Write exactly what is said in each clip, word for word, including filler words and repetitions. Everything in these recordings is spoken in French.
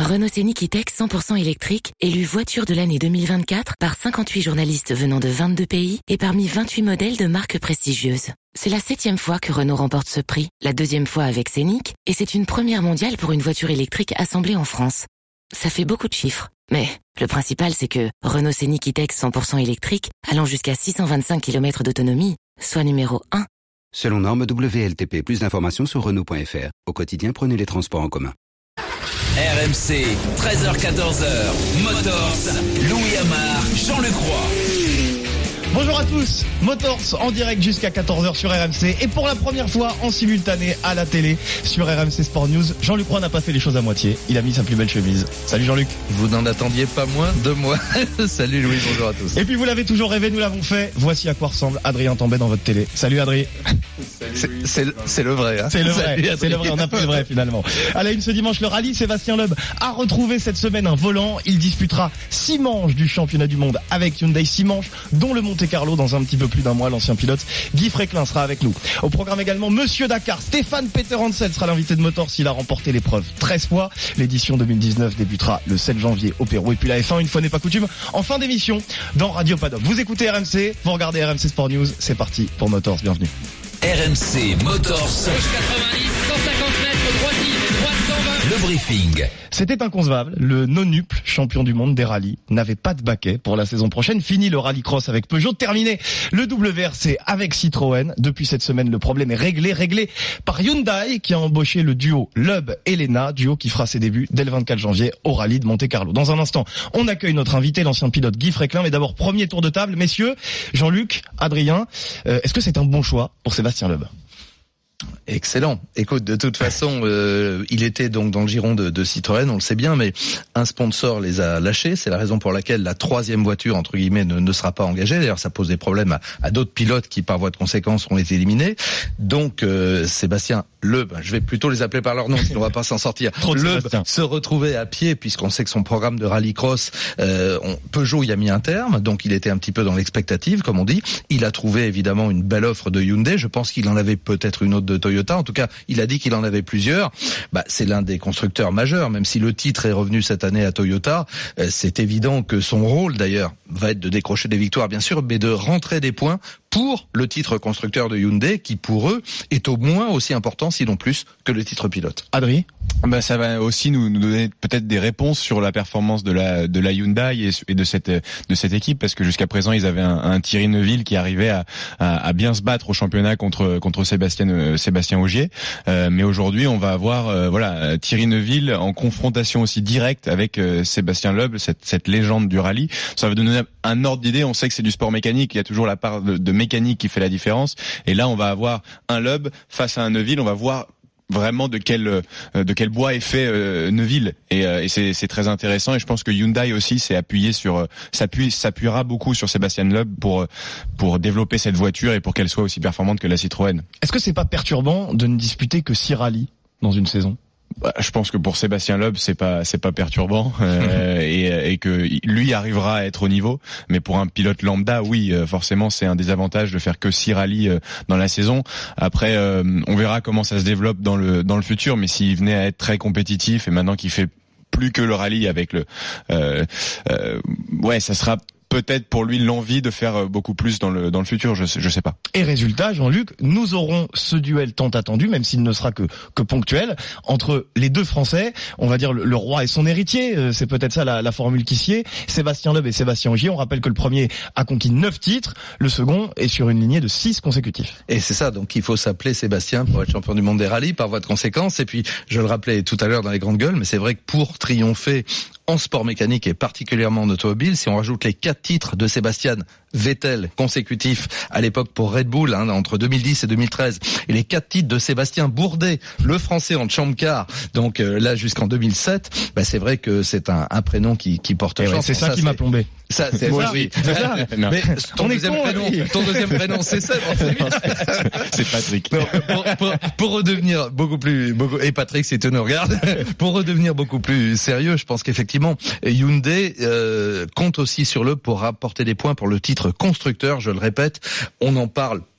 Renault Scénic E-Tech cent pour cent électrique, élu voiture de l'année deux mille vingt-quatre par cinquante-huit journalistes venant de vingt-deux pays et parmi vingt-huit modèles de marques prestigieuses. C'est la septième fois que Renault remporte ce prix, la deuxième fois avec Scénic, et c'est une première mondiale pour une voiture électrique assemblée en France. Ça fait beaucoup de chiffres, mais le principal c'est que Renault Scénic E-Tech cent pour cent électrique, allant jusqu'à six cent vingt-cinq kilomètres d'autonomie, soit numéro un. Selon norme W L T P, plus d'informations sur Renault point F R. Au quotidien, prenez les transports en commun. R M C, treize heures quatorze heures, Motors, Louis Amar, Jean-Luc Roy. Bonjour à tous, Motors en direct jusqu'à quatorze heures sur R M C et pour la première fois en simultané à la télé sur R M C Sport News. Jean-Luc Roy n'a pas fait les choses à moitié, il a mis sa plus belle chemise. Salut Jean-Luc. Vous n'en attendiez pas moins de moi. Salut Louis, bonjour à tous. Et puis vous l'avez toujours rêvé, nous l'avons fait. Voici à quoi ressemble Adrien Tambay dans votre télé. Salut Adrien. C'est, c'est, c'est le vrai. Hein. C'est le vrai, Salut, c'est le vrai, on a pris le vrai finalement. À la une ce dimanche, le rallye, Sébastien Loeb a retrouvé cette semaine un volant. Il disputera six manches du championnat du monde avec Hyundai, six manches dont le Monte Carlo dans un petit peu plus d'un mois. L'ancien pilote Guy Fréquelin sera avec nous. Au programme également Monsieur Dakar, Stéphane Peter Hansel sera l'invité de Motors. Il a remporté l'épreuve treize fois. L'édition deux mille dix-neuf débutera le sept janvier au Pérou. Et puis la F un, une fois n'est pas coutume, en fin d'émission dans Radio Paddock. Vous écoutez R M C, vous regardez R M C Sport News. C'est parti pour Motors, bienvenue. R M C Motors, quatre-vingt-dix, cent cinquante mètres, droite ligne, droite cent vingt. le briefing. C'était inconcevable. Le non-nuple champion du monde des rallyes n'avait pas de baquet pour la saison prochaine. Fini le rallycross avec Peugeot. Terminé le W R C avec Citroën. Depuis cette semaine, le problème est réglé. Réglé par Hyundai qui a embauché le duo Loeb-Elena. Duo qui fera ses débuts dès le vingt-quatre janvier au rallye de Monte-Carlo. Dans un instant, on accueille notre invité, l'ancien pilote Guy Fréquelin. Mais d'abord, premier tour de table. Messieurs, Jean-Luc, Adrien, euh, est-ce que c'est un bon choix pour Sébastien Loeb ? Excellent. Écoute, de toute façon, euh, il était donc dans le giron de, de Citroën, on le sait bien, mais un sponsor les a lâchés. C'est la raison pour laquelle la troisième voiture, entre guillemets, ne, ne sera pas engagée. D'ailleurs, ça pose des problèmes à, à d'autres pilotes qui, par voie de conséquence, ont été éliminés. Donc, euh, Sébastien Loeb, je vais plutôt les appeler par leur nom, sinon on va pas s'en sortir. Loeb se retrouvait à pied, puisqu'on sait que son programme de rallycross, euh, on, Peugeot y a mis un terme, donc il était un petit peu dans l'expectative, comme on dit. Il a trouvé évidemment une belle offre de Hyundai. Je pense qu'il en avait peut-être une autre de Toyota. En tout cas, il a dit qu'il en avait plusieurs. Bah, c'est l'un des constructeurs majeurs, même si le titre est revenu cette année à Toyota. Euh, c'est évident que son rôle, d'ailleurs, va être de décrocher des victoires, bien sûr, mais de rentrer des points pour le titre constructeur de Hyundai, qui pour eux est au moins aussi important, sinon plus, que le titre pilote. Adrien ? Ben ça va aussi nous, nous donner peut-être des réponses sur la performance de la de la Hyundai et, et de cette de cette équipe, parce que jusqu'à présent ils avaient un, un Thierry Neuville qui arrivait à, à, à bien se battre au championnat contre contre Sébastien euh, Sébastien Ogier, euh, mais aujourd'hui on va avoir euh, voilà Thierry Neuville en confrontation aussi directe avec euh, Sébastien Loeb, cette cette légende du rallye. Ça va donner un ordre d'idée. On sait que c'est du sport mécanique, il y a toujours la part de, de mécanique qui fait la différence, et là on va avoir un Loeb face à un Neuville. On va voir vraiment de quel de quel bois est fait euh, Neuville, et, euh, et c'est c'est très intéressant, et je pense que Hyundai aussi s'est appuyé sur s'appuie s'appuiera beaucoup sur Sébastien Loeb pour pour développer cette voiture et pour qu'elle soit aussi performante que la Citroën. Est-ce que c'est pas perturbant de ne disputer que six rallyes dans une saison ? Bah, je pense que pour Sébastien Loeb c'est pas c'est pas perturbant, euh, et, et que lui arrivera à être au niveau, mais pour un pilote lambda, oui, forcément c'est un désavantage de faire que six rallyes dans la saison. Après euh, on verra comment ça se développe dans le dans le futur, mais s'il venait à être très compétitif et maintenant qu'il fait plus que le rallye avec le euh, euh, ouais, ça sera peut-être pour lui l'envie de faire beaucoup plus dans le dans le futur, je sais, je sais pas. Et résultat, Jean-Luc, nous aurons ce duel tant attendu, même s'il ne sera que que ponctuel, entre les deux Français, on va dire le, le roi et son héritier, c'est peut-être ça la, la formule qui sied, Sébastien Loeb et Sébastien Ogier. On rappelle que le premier a conquis neuf titres, le second est sur une lignée de six consécutifs. Et c'est ça, donc il faut s'appeler Sébastien pour être champion du monde des rallyes par voie de conséquence. Et puis, je le rappelais tout à l'heure dans les grandes gueules, mais c'est vrai que pour triompher en sport mécanique et particulièrement en automobile, si on rajoute les quatre titres de Sébastien Vettel consécutifs à l'époque pour Red Bull, hein, entre deux mille dix et deux mille treize, et les quatre titres de Sébastien Bourdet, le français en Champ Car, donc euh, là jusqu'en deux mille sept, bah, c'est vrai que c'est un, un prénom qui, qui porte chance. Ouais, c'est ça, ça qui c'est... m'a plombé. Ça, c'est moi, oui. C'est ça. Mais ton deuxième con, prénom, oui. ton deuxième prénom, c'est ça. C'est Patrick. Non, pour, pour, pour redevenir beaucoup plus, beaucoup, et Patrick, si tu nous regardes, pour redevenir beaucoup plus sérieux, je pense qu'effectivement, Hyundai euh, compte aussi sur le pour rapporter des points pour le titre constructeur. Je le répète, on en parle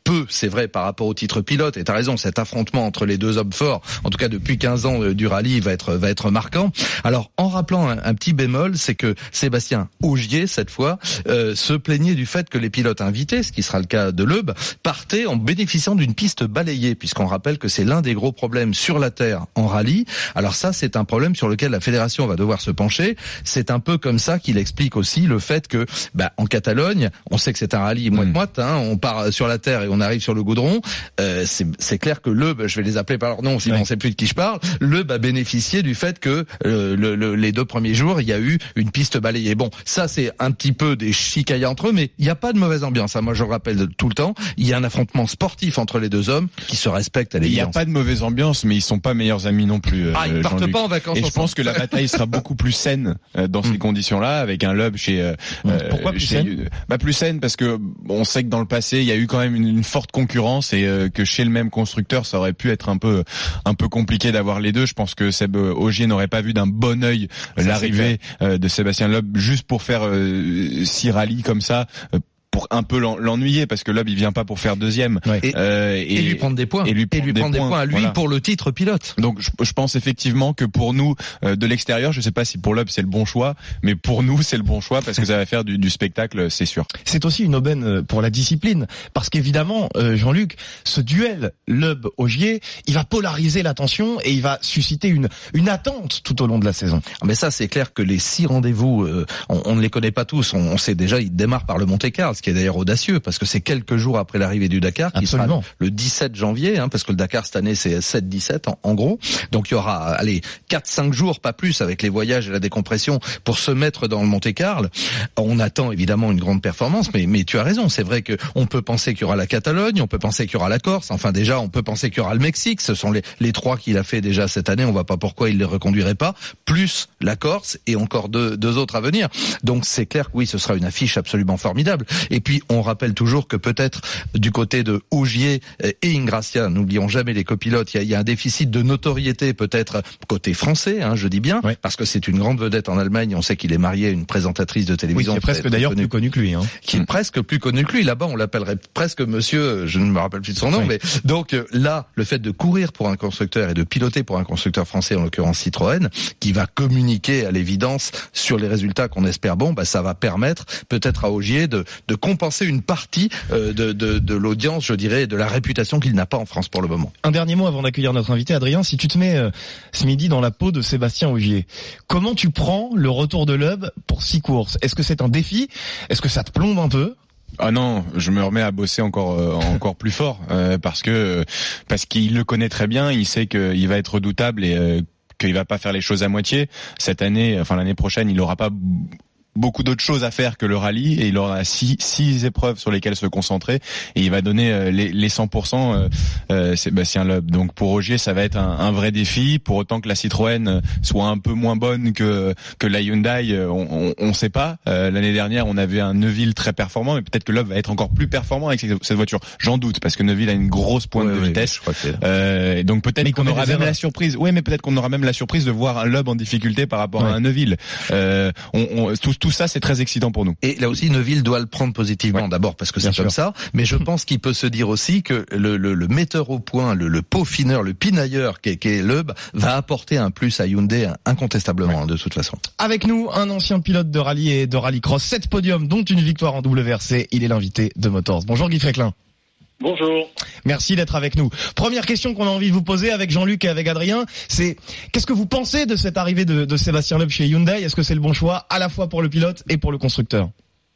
peu, c'est vrai, par rapport au titre pilote. Et t'as raison, cet affrontement entre les deux hommes forts, en tout cas depuis quinze ans euh, du rallye, va être va être marquant. Alors, en rappelant un, un petit bémol, c'est que Sébastien Ogier, cette fois, euh, se plaignait du fait que les pilotes invités, ce qui sera le cas de Loeb, partaient en bénéficiant d'une piste balayée, puisqu'on rappelle que c'est l'un des gros problèmes sur la terre en rallye. Alors ça, c'est un problème sur lequel la fédération va devoir se pencher. C'est un peu comme ça qu'il explique aussi le fait que, bah, en Catalogne, on sait que c'est un rallye moite-moite, hein, on part sur la terre et on arrive sur le goudron. Euh, c'est, c'est clair que Loeb, je vais les appeler par leur nom, sinon ouais. on sait plus de qui je parle. Loeb a bénéficié du fait que euh, le, le, les deux premiers jours, il y a eu une piste balayée. Bon, ça c'est un petit peu des chicailles entre eux, mais il n'y a pas de mauvaise ambiance. Hein. Moi, je le rappelle tout le temps, il y a un affrontement sportif entre les deux hommes qui se respectent à l'évidence. Il n'y a pas de mauvaise ambiance, mais ils sont pas meilleurs amis non plus. Ah, ils partent Jean-Luc. pas en vacances. Et je pense que la bataille sera beaucoup plus saine euh, dans ces mmh. conditions-là, avec un Loeb chez. Euh, Pourquoi plus chez, saine Bah plus saine parce que on sait que dans le passé, il y a eu quand même une, une forte concurrence et euh, que chez le même constructeur, ça aurait pu être un peu un peu compliqué d'avoir les deux. Je pense que Seb Ogier n'aurait pas vu d'un bon œil ça, l'arrivée euh, de Sébastien Loeb juste pour faire euh, six rallyes comme ça. Euh, pour un peu l'ennuyer parce que Loeb il vient pas pour faire deuxième ouais. et, euh, et, et lui prendre des points et lui prendre, et lui des, prendre points, des points à lui voilà. pour le titre pilote. Donc je, je pense effectivement que pour nous euh, de l'extérieur, je sais pas si pour Loeb c'est le bon choix, mais pour nous c'est le bon choix parce que ça va faire du, du spectacle, c'est sûr. C'est aussi une aubaine pour la discipline parce qu'évidemment euh, Jean-Luc, ce duel Loeb-Ogier, il va polariser l'attention et il va susciter une une attente tout au long de la saison. Mais ça c'est clair que les six rendez-vous, euh, on, on ne les connaît pas tous. On, on sait déjà, ils démarrent par le Monte-Carlo, ce qui est d'ailleurs audacieux. Parce que c'est quelques jours après l'arrivée du Dakar, qui Absolument. sera le dix-sept janvier, hein, parce que le Dakar cette année c'est sept dix-sept en, en gros. Donc il y aura, allez, quatre cinq jours, pas plus, avec les voyages et la décompression pour se mettre dans le Monte-Carlo. On attend évidemment une grande performance, mais mais tu as raison, c'est vrai que on peut penser qu'il y aura la Catalogne, on peut penser qu'il y aura la Corse. Enfin déjà, on peut penser qu'il y aura le Mexique. Ce sont les les trois qu'il a fait déjà cette année. On voit pas pourquoi il les reconduirait pas. Plus la Corse et encore deux deux autres à venir. Donc c'est clair que oui, ce sera une affiche absolument formidable. Et puis on rappelle toujours que peut-être du côté de Ogier et Ingrassia, n'oublions jamais les copilotes, il y a, il y a un déficit de notoriété peut-être côté français, hein, je dis bien, oui. parce que c'est une grande vedette en Allemagne. On sait qu'il est marié à une présentatrice de télévision. Oui, qui est presque d'ailleurs plus connu que lui. Hein. Qui est presque plus connu que lui. Là-bas, on l'appellerait presque monsieur, je ne me rappelle plus de son nom, oui. mais donc là, le fait de courir pour un constructeur et de piloter pour un constructeur français, en l'occurrence Citroën, qui va communiquer à l'évidence sur les résultats qu'on espère bons, bah, ça va permettre peut-être à Ogier de, de compenser une partie euh, de, de, de l'audience, je dirais, de la réputation qu'il n'a pas en France pour le moment. Un dernier mot avant d'accueillir notre invité, Adrien. Si tu te mets euh, ce midi dans la peau de Sébastien Ogier, comment tu prends le retour de Loeb pour six courses ? Est-ce que c'est un défi ? Est-ce que ça te plombe un peu ? Ah non, je me remets à bosser encore euh, encore plus fort euh, parce que parce qu'il le connaît très bien, il sait qu'il va être redoutable et euh, qu'il va pas faire les choses à moitié. Cette année, enfin l'année prochaine, il aura pas beaucoup d'autres choses à faire que le rallye et il aura six, six épreuves sur lesquelles se concentrer et il va donner euh, les, les cent pour cent euh, euh, Sébastien Loeb. Donc pour Ogier, ça va être un, un vrai défi. Pour autant que la Citroën soit un peu moins bonne que que la Hyundai, on, on, on sait pas. Euh, l'année dernière, on avait un Neuville très performant, mais peut-être que Loeb va être encore plus performant avec cette voiture. J'en doute parce que Neuville a une grosse pointe ouais, de vitesse. Oui, je euh, et donc peut-être qu'on aura même la surprise. Oui, mais peut-être qu'on aura même la surprise de voir un Loeb en difficulté par rapport ouais. à un Neuville. Euh, on, on, tout, tout ça, c'est très excitant pour nous. Et là aussi, Neuville doit le prendre positivement, ouais. d'abord parce que c'est comme ça, mais je pense qu'il peut se dire aussi que le, le, le metteur au point, le, le peaufineur, le pinailleur qu'est, qu'est Loeb va apporter un plus à Hyundai incontestablement, ouais. de toute façon. Avec nous, un ancien pilote de rallye et de rallycross, sept podiums, dont une victoire en W R C. Il est l'invité de Motors. Bonjour Guy Fréquelin. Bonjour. Merci d'être avec nous. Première question qu'on a envie de vous poser avec Jean-Luc et avec Adrien, c'est qu'est-ce que vous pensez de cette arrivée de, de Sébastien Loeb chez Hyundai ? Est-ce que c'est le bon choix à la fois pour le pilote et pour le constructeur ?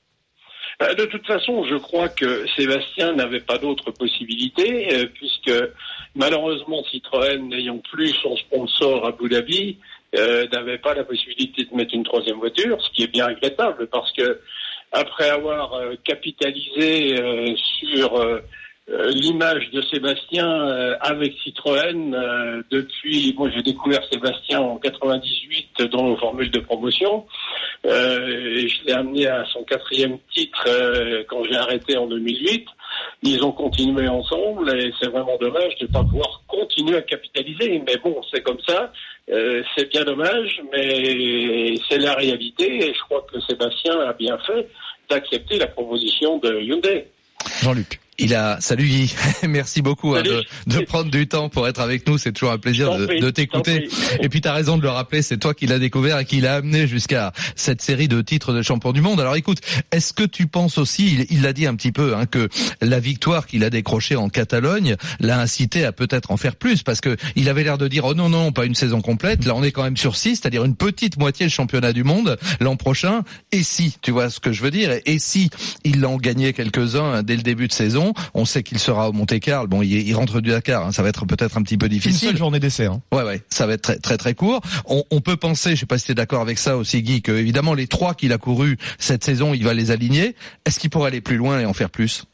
De toute façon, je crois que Sébastien n'avait pas d'autre possibilité, euh, puisque malheureusement Citroën, n'ayant plus son sponsor à Abu Dhabi, euh, n'avait pas la possibilité de mettre une troisième voiture, ce qui est bien regrettable, parce que après avoir euh, capitalisé euh, sur euh, Euh, l'image de Sébastien euh, avec Citroën euh, depuis, moi j'ai découvert Sébastien en quatre-vingt-dix-huit dans nos formules de promotion euh, et je l'ai amené à son quatrième titre euh, quand j'ai arrêté en deux mille huit. Ils ont continué ensemble et c'est vraiment dommage de ne pas pouvoir continuer à capitaliser, mais bon, c'est comme ça, euh, c'est bien dommage, mais c'est la réalité et je crois que Sébastien a bien fait d'accepter la proposition de Hyundai. Jean-Luc. Il a, salut Guy, merci beaucoup hein, de, de prendre du temps pour être avec nous, c'est toujours un plaisir de, de t'écouter. Et puis t'as raison de le rappeler, c'est toi qui l'as découvert et qui l'a amené jusqu'à cette série de titres de champion du monde. Alors écoute, est-ce que tu penses aussi, il l'a dit un petit peu, hein, que la victoire qu'il a décrochée en Catalogne l'a incité à peut-être en faire plus, parce que il avait l'air de dire oh non non, pas une saison complète, là on est quand même sur six, c'est-à-dire une petite moitié le championnat du monde l'an prochain. Et si, tu vois ce que je veux dire, et si il en gagnait quelques-uns dès le début de saison, on sait qu'il sera au Monte-Carlo. Bon, il, il rentre du Dakar, hein, ça va être peut-être un petit peu difficile. Une seule journée d'essai. Hein. Ouais, ouais, ça va être très, très, très court. On, on peut penser, je sais pas si t'es d'accord avec ça aussi, Guy, que évidemment les trois qu'il a couru cette saison, il va les aligner. Est-ce qu'il pourrait aller plus loin et en faire plus?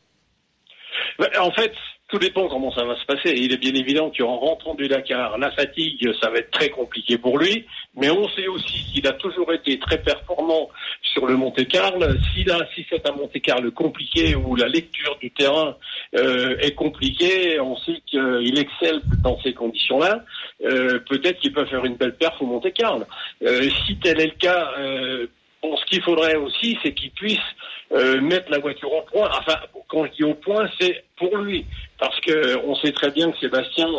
En fait, tout dépend comment ça va se passer. Il est bien évident qu'en rentrant du Dakar, la fatigue, ça va être très compliqué pour lui. Mais on sait aussi qu'il a toujours été très performant sur le Monte-Carlo. S'il a, si c'est un Monte-Carlo compliqué où la lecture du terrain euh, est compliquée, on sait qu'il excelle dans ces conditions-là. Euh, peut-être qu'il peut faire une belle perf au Monte-Carlo. Euh, si tel est le cas, euh, bon, ce qu'il faudrait aussi, c'est qu'il puisse euh, mettre la voiture au point. Enfin, quand je dis au point, c'est pour lui. Parce que on sait très bien que Sébastien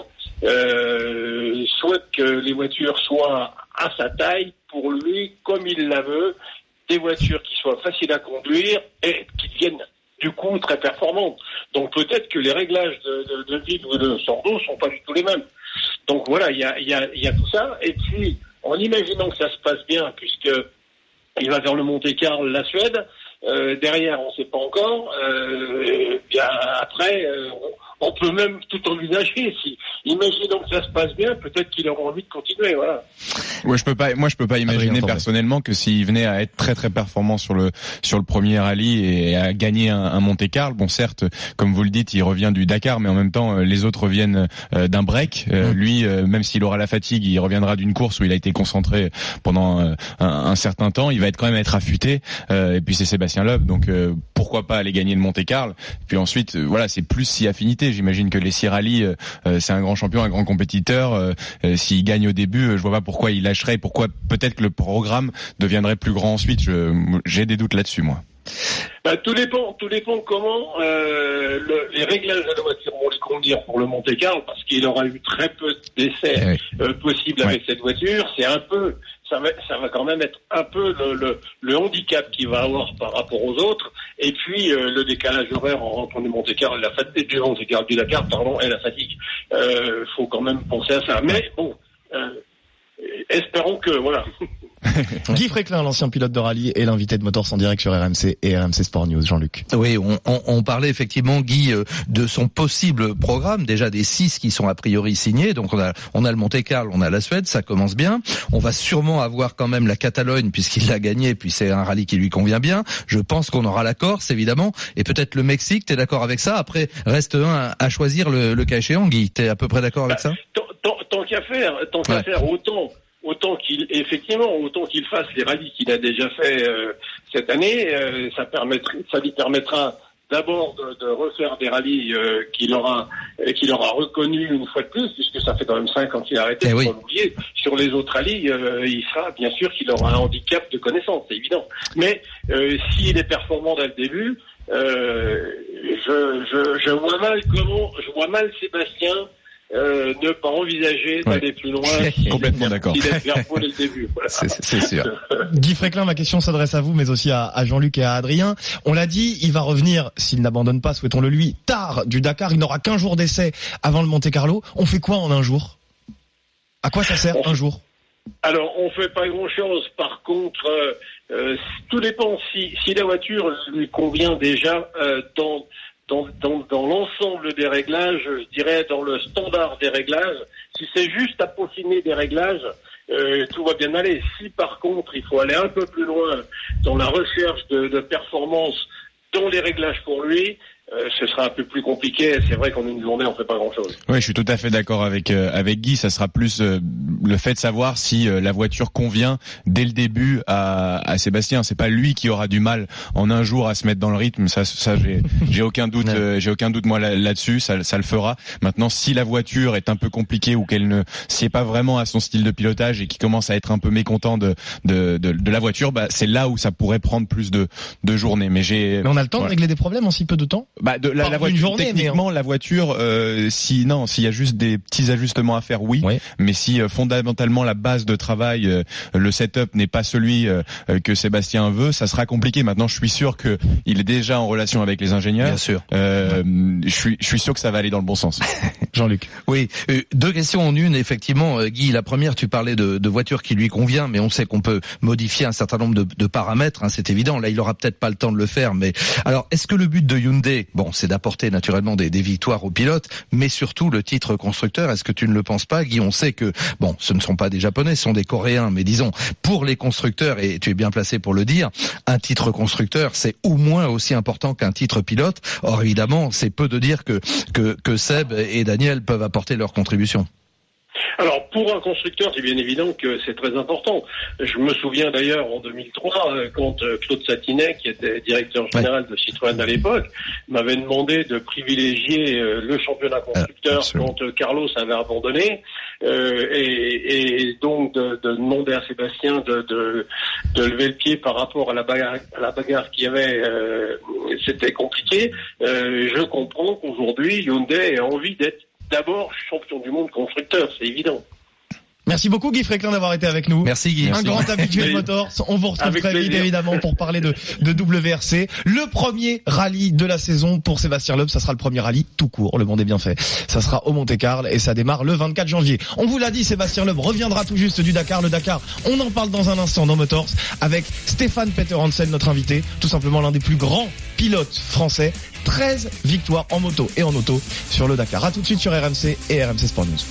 euh, souhaite que les voitures soient à sa taille, pour lui, comme il la veut, des voitures qui soient faciles à conduire et qui deviennent du coup très performantes. Donc peut-être que les réglages de, de, de Ville ou de Sordo sont pas du tout les mêmes. Donc voilà, il y a, y, a, y a tout ça. Et puis, en imaginant que ça se passe bien, puisque il va vers le Monte-Carlo, la Suède, euh, derrière on ne sait pas encore, euh, bien après euh, on peut même tout envisager. Si, imaginons que ça se passe bien, peut-être qu'il aura envie de continuer, voilà. Ouais, je peux pas, moi je peux pas imaginer personnellement que s'il venait à être très très performant sur le sur le premier rallye et à gagner un, un Monte-Carlo, bon certes, comme vous le dites, il revient du Dakar, mais en même temps les autres reviennent euh, d'un break. Euh, mmh. Lui, euh, même s'il aura la fatigue, il reviendra d'une course où il a été concentré pendant euh, un, un certain temps. Il va être quand même être affûté. Euh, et puis c'est Sébastien Loeb, donc euh, pourquoi pas aller gagner le Monte-Carlo. Puis ensuite, euh, voilà, c'est plus si affinité. J'imagine que les six rallyes, euh, c'est un grand champion, un grand compétiteur. Euh, euh, s'il gagne au début, euh, je vois pas pourquoi il lâcherait, pourquoi peut-être que le programme deviendrait plus grand ensuite. Je, j'ai des doutes là-dessus, moi. Bah, tout dépend, tout dépend comment euh, le, les réglages de la voiture vont les conduire pour le Monte-Carlo, parce qu'il aura eu très peu d'essais oui. euh, possibles avec oui. cette voiture. C'est un peu, ça va, ça va quand même être un peu le, le, le handicap qu'il va avoir par rapport aux autres. Et puis euh, le décalage horaire en rentrant du Monte-Carlo, la fatigue du Monte-Carlo, du Dakar, pardon, et la fatigue. Euh, faut quand même penser à ça. Mais bon, euh, espérons que voilà. Guy Fréquelin, l'ancien pilote de rallye, est l'invité de Motors en direct sur R M C et R M C Sport News. Jean-Luc. Oui, on, on, on parlait effectivement, Guy, de son possible programme, déjà des six qui sont a priori signés. Donc on a, on a le Monte-Carlo, on a la Suède, ça commence bien. On va sûrement avoir quand même la Catalogne puisqu'il l'a gagné, puis c'est un rallye qui lui convient bien. Je pense qu'on aura la Corse, évidemment, et peut-être le Mexique. T'es d'accord avec ça? Après, reste un à, à choisir le, le cas échéant. Guy, t'es à peu près d'accord avec ça? Tant, tant, tant qu'à faire, tant qu'à ouais. faire, autant. Autant qu'il, effectivement, autant qu'il fasse les rallyes qu'il a déjà fait euh, cette année, euh, ça permettra, ça lui permettra d'abord de, de refaire des rallyes euh, qu'il aura, euh, qu'il aura reconnu une fois de plus, puisque ça fait quand même cinq ans qu'il a arrêté. Eh oui. Faut pas l'oublier. Sur les autres rallyes, euh, il sera bien sûr qu'il aura un handicap de connaissance, c'est évident. Mais euh, s'il est performant dès le début, euh, je, je, je vois mal comment, je vois mal Sébastien. Euh, ne pas envisager d'aller ouais. plus loin. Complètement si d'accord. Il est bien pour le début. Voilà. C'est, c'est sûr. Guy Fréquelin, ma question s'adresse à vous, mais aussi à, à Jean-Luc et à Adrien. On l'a dit, il va revenir, s'il n'abandonne pas, souhaitons-le lui, tard du Dakar. Il n'aura qu'un jour d'essai avant le Monte-Carlo. On fait quoi en un jour? À quoi ça sert on un jour? Alors, on fait pas grand-chose. Par contre, euh, euh, tout dépend si, si la voiture lui convient déjà euh, dans Dans, dans, dans l'ensemble des réglages, je dirais dans le standard des réglages. Si c'est juste à peaufiner des réglages, euh, tout va bien aller. Si par contre il faut aller un peu plus loin dans la recherche de, de performance dans les réglages pour lui, euh, ce sera un peu plus compliqué. C'est vrai qu'en une journée, on fait pas grand-chose. Oui, je suis tout à fait d'accord avec euh, avec Guy. Ça sera plus euh, le fait de savoir si euh, la voiture convient dès le début à, à Sébastien. C'est pas lui qui aura du mal en un jour à se mettre dans le rythme. Ça, ça, j'ai, j'ai aucun doute, euh, j'ai aucun doute moi là, là-dessus. Ça, ça le fera. Maintenant, si la voiture est un peu compliquée ou qu'elle ne sied pas vraiment à son style de pilotage et qu'il commence à être un peu mécontent de de de, de la voiture, bah c'est là où ça pourrait prendre plus de de journées. Mais j'ai. Mais on a le temps voilà. de régler des problèmes en si peu de temps. Bah de la, la voiture, journée, techniquement, mais... la voiture, euh, si non, s'il y a juste des petits ajustements à faire, oui. oui. Mais si euh, fondamentalement la base de travail, euh, le setup n'est pas celui euh, que Sébastien veut, ça sera compliqué. Maintenant, je suis sûr que il est déjà en relation avec les ingénieurs. Bien sûr. Euh, je suis, je suis sûr que ça va aller dans le bon sens. Jean-Luc. Oui, euh, deux questions en une. Effectivement, Guy, la première, tu parlais de, de voiture qui lui convient, mais on sait qu'on peut modifier un certain nombre de, de paramètres. Hein, c'est évident. Là, il aura peut-être pas le temps de le faire. Mais alors, est-ce que le but de Hyundai, bon, c'est d'apporter naturellement des, des victoires aux pilotes, mais surtout le titre constructeur. Est-ce que tu ne le penses pas, Guy? On sait que, bon, ce ne sont pas des Japonais, ce sont des Coréens, mais disons, pour les constructeurs, et tu es bien placé pour le dire, un titre constructeur, c'est au moins aussi important qu'un titre pilote. Or, évidemment, c'est peu de dire que, que, que Seb et Daniel peuvent apporter leur contribution. Alors, pour un constructeur, c'est bien évident que c'est très important. Je me souviens d'ailleurs en deux mille trois, quand Claude Satinet, qui était directeur général de Citroën à l'époque, m'avait demandé de privilégier le championnat constructeur euh, quand Carlos avait abandonné, euh, et, et donc de, de demander à Sébastien de, de, de lever le pied par rapport à la bagarre, à la bagarre qu'il y avait. Euh, c'était compliqué. Euh, je comprends qu'aujourd'hui, Hyundai ait envie d'être d'abord champion du monde constructeur, c'est évident. Merci beaucoup Guy Fréquelin d'avoir été avec nous. Merci Guy. Un Merci. grand habitué de Motors. On vous retrouve avec très plaisir. Vite évidemment pour parler de, de W R C. Le premier rallye de la saison pour Sébastien Loeb, ça sera le premier rallye tout court. Le monde est bien fait. Ça sera au Monte-Carlo et ça démarre le vingt-quatre janvier. On vous l'a dit, Sébastien Loeb reviendra tout juste du Dakar. Le Dakar, on en parle dans un instant dans Motors avec Stéphane Peter Hansen, notre invité. Tout simplement l'un des plus grands pilotes français. treize victoires en moto et en auto sur le Dakar. À tout de suite sur R M C et R M C Sport News.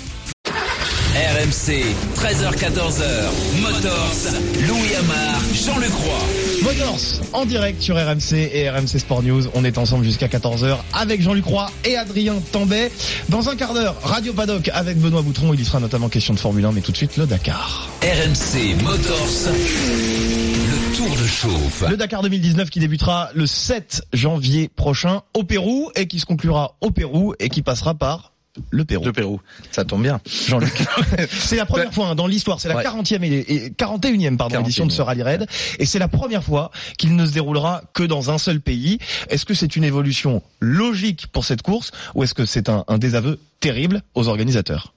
R M C, treize heures quatorze heures, Motors, Louis Amar, Jean-Luc Roy. Motors, en direct sur R M C et R M C Sport News. On est ensemble jusqu'à quatorze heures avec Jean-Luc Roy et Adrien Tambay. Dans un quart d'heure, Radio Paddock avec Benoît Boutron. Il y sera notamment question de Formule un, mais tout de suite le Dakar. R M C Motors, le tour de chauffe. Le Dakar deux mille dix-neuf qui débutera le sept janvier prochain au Pérou et qui se conclura au Pérou et qui passera par le Pérou. Le Pérou. Ça tombe bien. Jean-Luc. C'est la première fois hein, dans l'histoire, c'est la ouais. quarantième et quarante et unième pardon, édition de ce rallye raid et c'est la première fois qu'il ne se déroulera que dans un seul pays. Est-ce que c'est une évolution logique pour cette course ou est-ce que c'est un, un désaveu terrible aux organisateurs?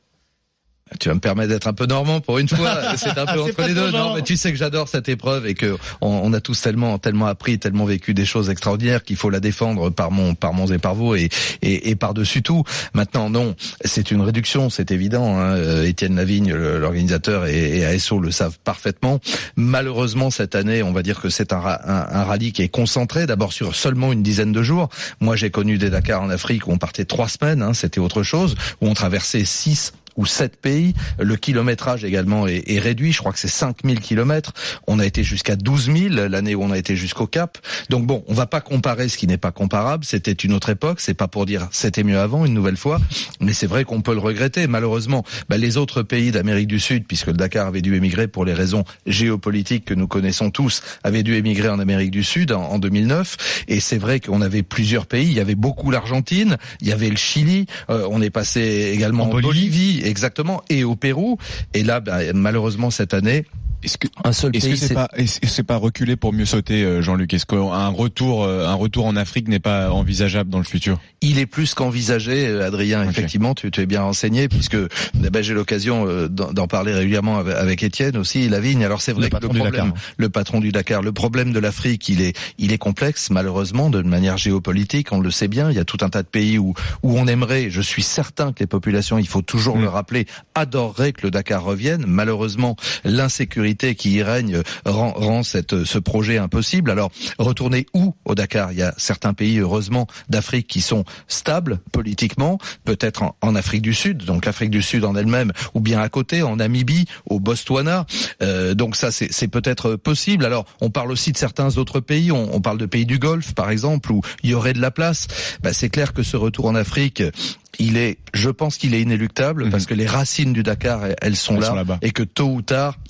Tu vas me permettre d'être un peu normand pour une fois. C'est un peu ah, entre les deux. Non, mais tu sais que j'adore cette épreuve et que on, on a tous tellement, tellement appris, tellement vécu des choses extraordinaires qu'il faut la défendre par mon, par mon et par vous et, et, et par dessus tout. Maintenant, non, c'est une réduction, c'est évident. Hein. Étienne Lavigne, l'organisateur, et, et A S O le savent parfaitement. Malheureusement, cette année, on va dire que c'est un, un, un rallye qui est concentré d'abord sur seulement une dizaine de jours. Moi, j'ai connu des Dakar en Afrique où on partait trois semaines. Hein, c'était autre chose. Où on traversait six ou sept pays. Le kilométrage également est, est réduit. Je crois que c'est cinq mille kilomètres. On a été jusqu'à douze mille l'année où on a été jusqu'au Cap. Donc bon, on va pas comparer ce qui n'est pas comparable. C'était une autre époque. C'est pas pour dire c'était mieux avant une nouvelle fois, mais c'est vrai qu'on peut le regretter. Malheureusement, bah, les autres pays d'Amérique du Sud, puisque le Dakar avait dû émigrer pour les raisons géopolitiques que nous connaissons tous, avait dû émigrer en Amérique du Sud en, en deux mille neuf. Et c'est vrai qu'on avait plusieurs pays. Il y avait beaucoup l'Argentine, il y avait le Chili. Euh, on est passé également en, en Bolivie. Bolivie. Exactement, et au Pérou. Et là, bah, malheureusement, cette année, est-ce que un seul est-ce pays, que c'est, c'est pas est-ce que c'est pas reculer pour mieux sauter, Jean-Luc? Est-ce qu'un retour un retour en Afrique n'est pas envisageable dans le futur? Il est plus qu'envisagé, Adrien. Okay. Effectivement, tu, tu es bien renseigné puisque ben, j'ai l'occasion d'en parler régulièrement avec Étienne aussi, Lavigne. Alors c'est vrai le que le problème, le patron du Dakar, le problème de l'Afrique, il est il est complexe malheureusement de manière géopolitique. On le sait bien. Il y a tout un tas de pays où où on aimerait. Je suis certain que les populations, il faut toujours mmh. le rappeler, adoreraient que le Dakar revienne. Malheureusement, l'insécurité qui y règne rend, rend cette, ce projet impossible. Alors, retourner où au Dakar? Il y a certains pays, heureusement, d'Afrique qui sont stables politiquement, peut-être en, en Afrique du Sud, donc l'Afrique du Sud en elle-même, ou bien à côté, en Namibie, au Botswana. Euh, donc ça, c'est, c'est peut-être possible. Alors, on parle aussi de certains autres pays. On, on parle de pays du Golfe, par exemple, où il y aurait de la place. Bah, c'est clair que ce retour en Afrique, il est, je pense qu'il est inéluctable, mmh. parce que les racines du Dakar, elles sont elles là, sont et que tôt ou tard, il faudra que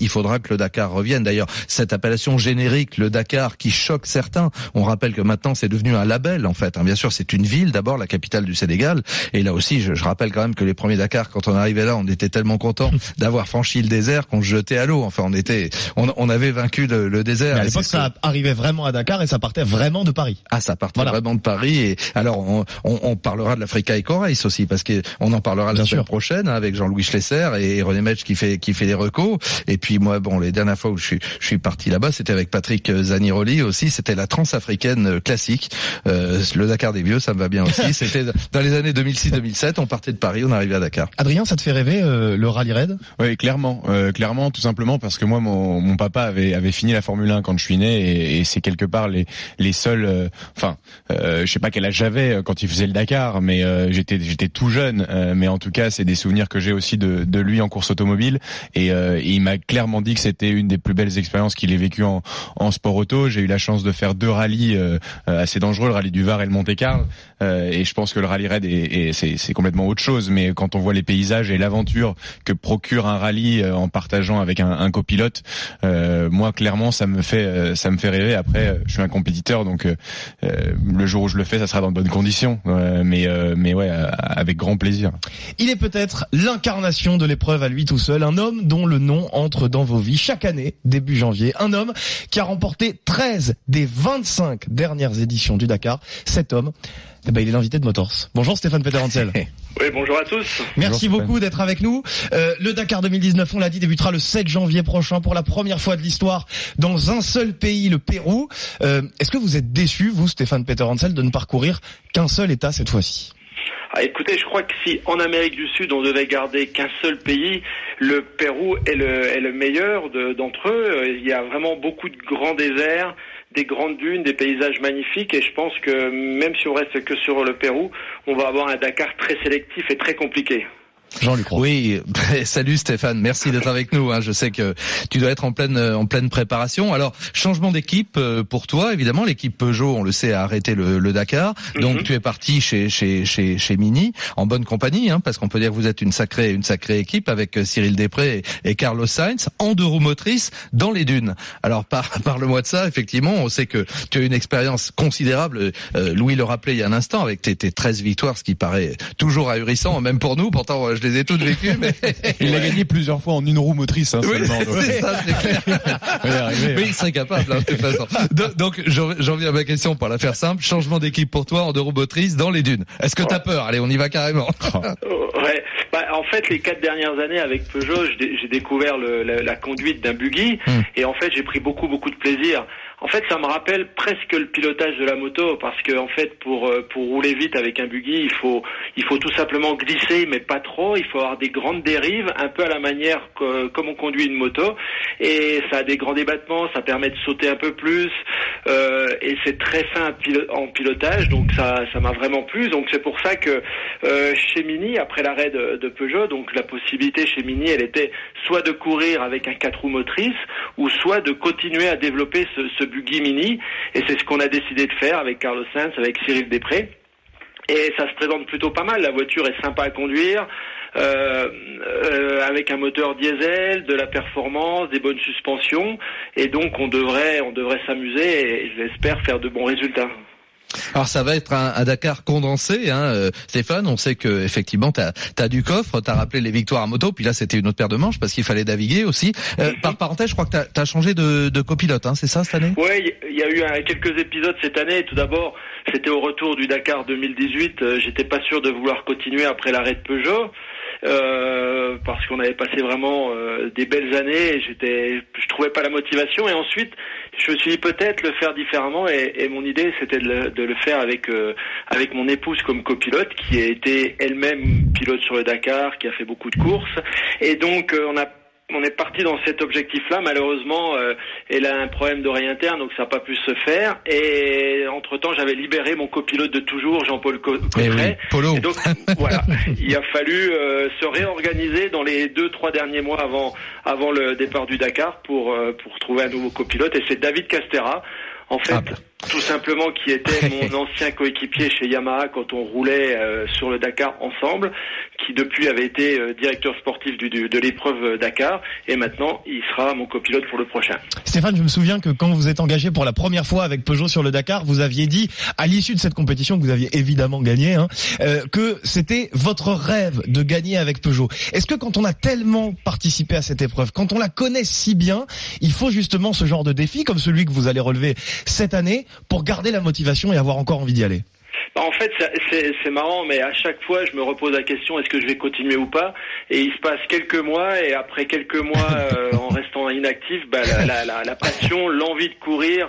le Dakar revienne. D'ailleurs, cette appellation générique, le Dakar, qui choque certains. On rappelle que maintenant c'est devenu un label en fait. Hein, bien sûr, c'est une ville d'abord, la capitale du Sénégal. Et là aussi, je, je rappelle quand même que les premiers Dakar, quand on arrivait là, on était tellement contents d'avoir franchi le désert qu'on se jetait à l'eau. Enfin, on était, on, on avait vaincu le, le désert. Mais à l'époque, ça arrivait vraiment à Dakar et ça partait vraiment de Paris. Ah, ça partait voilà. vraiment de Paris. Et alors, on, on, on parlera de l'Africa Eco Race aussi, parce que on en parlera la semaine prochaine hein, avec Jean-Louis Schlesser et René Metsch qui fait qui fait les recos. Et puis moi, bon, les dernières fois où je suis je suis parti là-bas, c'était avec Patrick Zaniroli aussi. C'était la transafricaine classique. Euh, le Dakar des vieux, ça me va bien aussi. C'était dans les années deux mille six deux mille sept. On partait de Paris, on arrivait à Dakar. Adrien, ça te fait rêver euh, le rallye raid? Oui, clairement, euh, clairement, tout simplement parce que moi, mon, mon papa avait avait fini la Formule un quand je suis né et, et c'est quelque part les les seuls. Euh, enfin, euh, je sais pas quel âge j'avais quand il faisait le Dakar, mais euh, j'étais j'étais tout jeune. Euh, mais en tout cas, c'est des souvenirs que j'ai aussi de de lui en course automobile et, euh, et il m'a clairement dit que c'était une des plus belles expériences qu'il ait vécues en en sport auto. J'ai eu la chance de faire deux rallyes euh, assez dangereux, le rallye du Var et le Monte-Carlo, euh, et je pense que le rallye raid est, est c'est c'est complètement autre chose. Mais quand on voit les paysages et l'aventure que procure un rallye euh, en partageant avec un, un copilote, euh, moi clairement ça me fait euh, ça me fait rêver. Après, je suis un compétiteur, donc euh, le jour où je le fais, ça sera dans de bonnes conditions. Euh, mais euh, mais ouais, avec grand plaisir. Il est peut-être l'incarnation de l'épreuve à lui tout seul, un homme dont le nom entre dans vos vies chaque année, début janvier. Un homme qui a remporté treize des vingt-cinq dernières éditions du Dakar. Cet homme, eh ben, il est l'invité de Motors. Bonjour Stéphane Peterhansel. Oui, bonjour à tous. Merci bonjour, beaucoup d'être avec nous. Euh, le Dakar deux mille dix-neuf, on l'a dit, débutera le sept janvier prochain pour la première fois de l'histoire dans un seul pays, le Pérou. Euh, est-ce que vous êtes déçu, vous, Stéphane Peterhansel, de ne parcourir qu'un seul État cette fois-ci? Ah, écoutez, je crois que si en Amérique du Sud on devait garder qu'un seul pays, le Pérou est le, est le meilleur de, d'entre eux. Il y a vraiment beaucoup de grands déserts, des grandes dunes, des paysages magnifiques, et je pense que même si on reste que sur le Pérou, on va avoir un Dakar très sélectif et très compliqué. Jean-Luc Roy. Oui, salut Stéphane, merci d'être avec nous. Hein. Je sais que tu dois être en pleine en pleine préparation. Alors, changement d'équipe pour toi, évidemment, l'équipe Peugeot, on le sait, a arrêté le, le Dakar. Donc, mm-hmm. tu es parti chez chez chez chez Mini en bonne compagnie, hein, parce qu'on peut dire que vous êtes une sacrée une sacrée équipe avec Cyril Després et, et Carlos Sainz en deux roues motrices dans les dunes. Alors, par parle-moi de ça. Effectivement, on sait que tu as une expérience considérable. Euh, Louis le rappelait il y a un instant avec tes, tes treize victoires, ce qui paraît toujours ahurissant, même pour nous. Pourtant, je les ai toutes vécues, mais il a gagné plusieurs fois en une roue motrice, hein, oui, seulement. C'est ça, c'est clair. Mais il serait capable, hein, de toute façon. Donc, donc j'en viens à ma question pour la faire simple. Changement d'équipe pour toi en deux roues motrices dans les dunes. Est-ce que t'as peur? Allez, on y va carrément. Ouais. Bah, en fait, les quatre dernières années avec Peugeot, j'ai découvert le, la, la conduite d'un buggy, hum. et en fait, j'ai pris beaucoup, beaucoup de plaisir. En fait, ça me rappelle presque le pilotage de la moto, parce que en fait, pour pour rouler vite avec un buggy, il faut il faut tout simplement glisser, mais pas trop. Il faut avoir des grandes dérives, un peu à la manière que, comme on conduit une moto, et ça a des grands débattements, ça permet de sauter un peu plus, euh, et c'est très fin en pilotage, donc ça ça m'a vraiment plu. Donc c'est pour ça que euh, chez Mini, après l'arrêt de, de Peugeot, donc la possibilité chez Mini, elle était soit de courir avec un quatre roues motrices, ou soit de continuer à développer ce, ce buggy Mini, et c'est ce qu'on a décidé de faire avec Carlos Sainz, avec Cyril Després, et ça se présente plutôt pas mal. La voiture est sympa à conduire, euh, euh, avec un moteur diesel, de la performance, des bonnes suspensions, et donc on devrait on devrait s'amuser, et j'espère faire de bons résultats. Alors ça va être un, un Dakar condensé, hein, euh, Stéphane. On sait que effectivement t'as as du coffre, t'as rappelé les victoires à moto, puis là c'était une autre paire de manches parce qu'il fallait naviguer aussi. Euh, mm-hmm. Par parenthèse, je crois que t'as as changé de, de copilote, hein, c'est ça cette année? Oui, il y a eu un, quelques épisodes cette année. Tout d'abord, c'était au retour du Dakar deux mille dix-huit. Euh, J'étais pas sûr de vouloir continuer après l'arrêt de Peugeot. Euh, parce qu'on avait passé vraiment euh, des belles années, et j'étais, je trouvais pas la motivation, et ensuite je me suis dit peut-être le faire différemment, et, et mon idée c'était de le, de le faire avec euh, avec mon épouse comme copilote, qui a été elle-même pilote sur le Dakar, qui a fait beaucoup de courses, et donc euh, on a On est parti dans cet objectif-là. Malheureusement, euh, elle a un problème d'oreille interne, donc ça n'a pas pu se faire. Et entre-temps, j'avais libéré mon copilote de toujours, Jean-Paul Cotteret. Oui, Polo. Et donc, voilà, il a fallu euh, se réorganiser dans les deux, trois derniers mois avant, avant le départ du Dakar pour euh, pour trouver un nouveau copilote. Et c'est David Castera. En fait, tout simplement qui était mon ancien coéquipier chez Yamaha quand on roulait euh, sur le Dakar ensemble, qui depuis avait été euh, directeur sportif du, du, de l'épreuve Dakar, et maintenant il sera mon copilote pour le prochain. Stéphane, je me souviens que quand vous êtes engagé pour la première fois avec Peugeot sur le Dakar, vous aviez dit, à l'issue de cette compétition que vous aviez évidemment gagné, hein, euh, que c'était votre rêve de gagner avec Peugeot. Est-ce que quand on a tellement participé à cette épreuve, quand on la connaît si bien, il faut justement ce genre de défi comme celui que vous allez relever cette année pour garder la motivation et avoir encore envie d'y aller? En fait, c'est, c'est marrant, mais à chaque fois, je me repose la question, est-ce que je vais continuer ou pas? Et il se passe quelques mois, et après quelques mois, euh, en restant inactif, bah, la, la, la, la passion, l'envie de courir,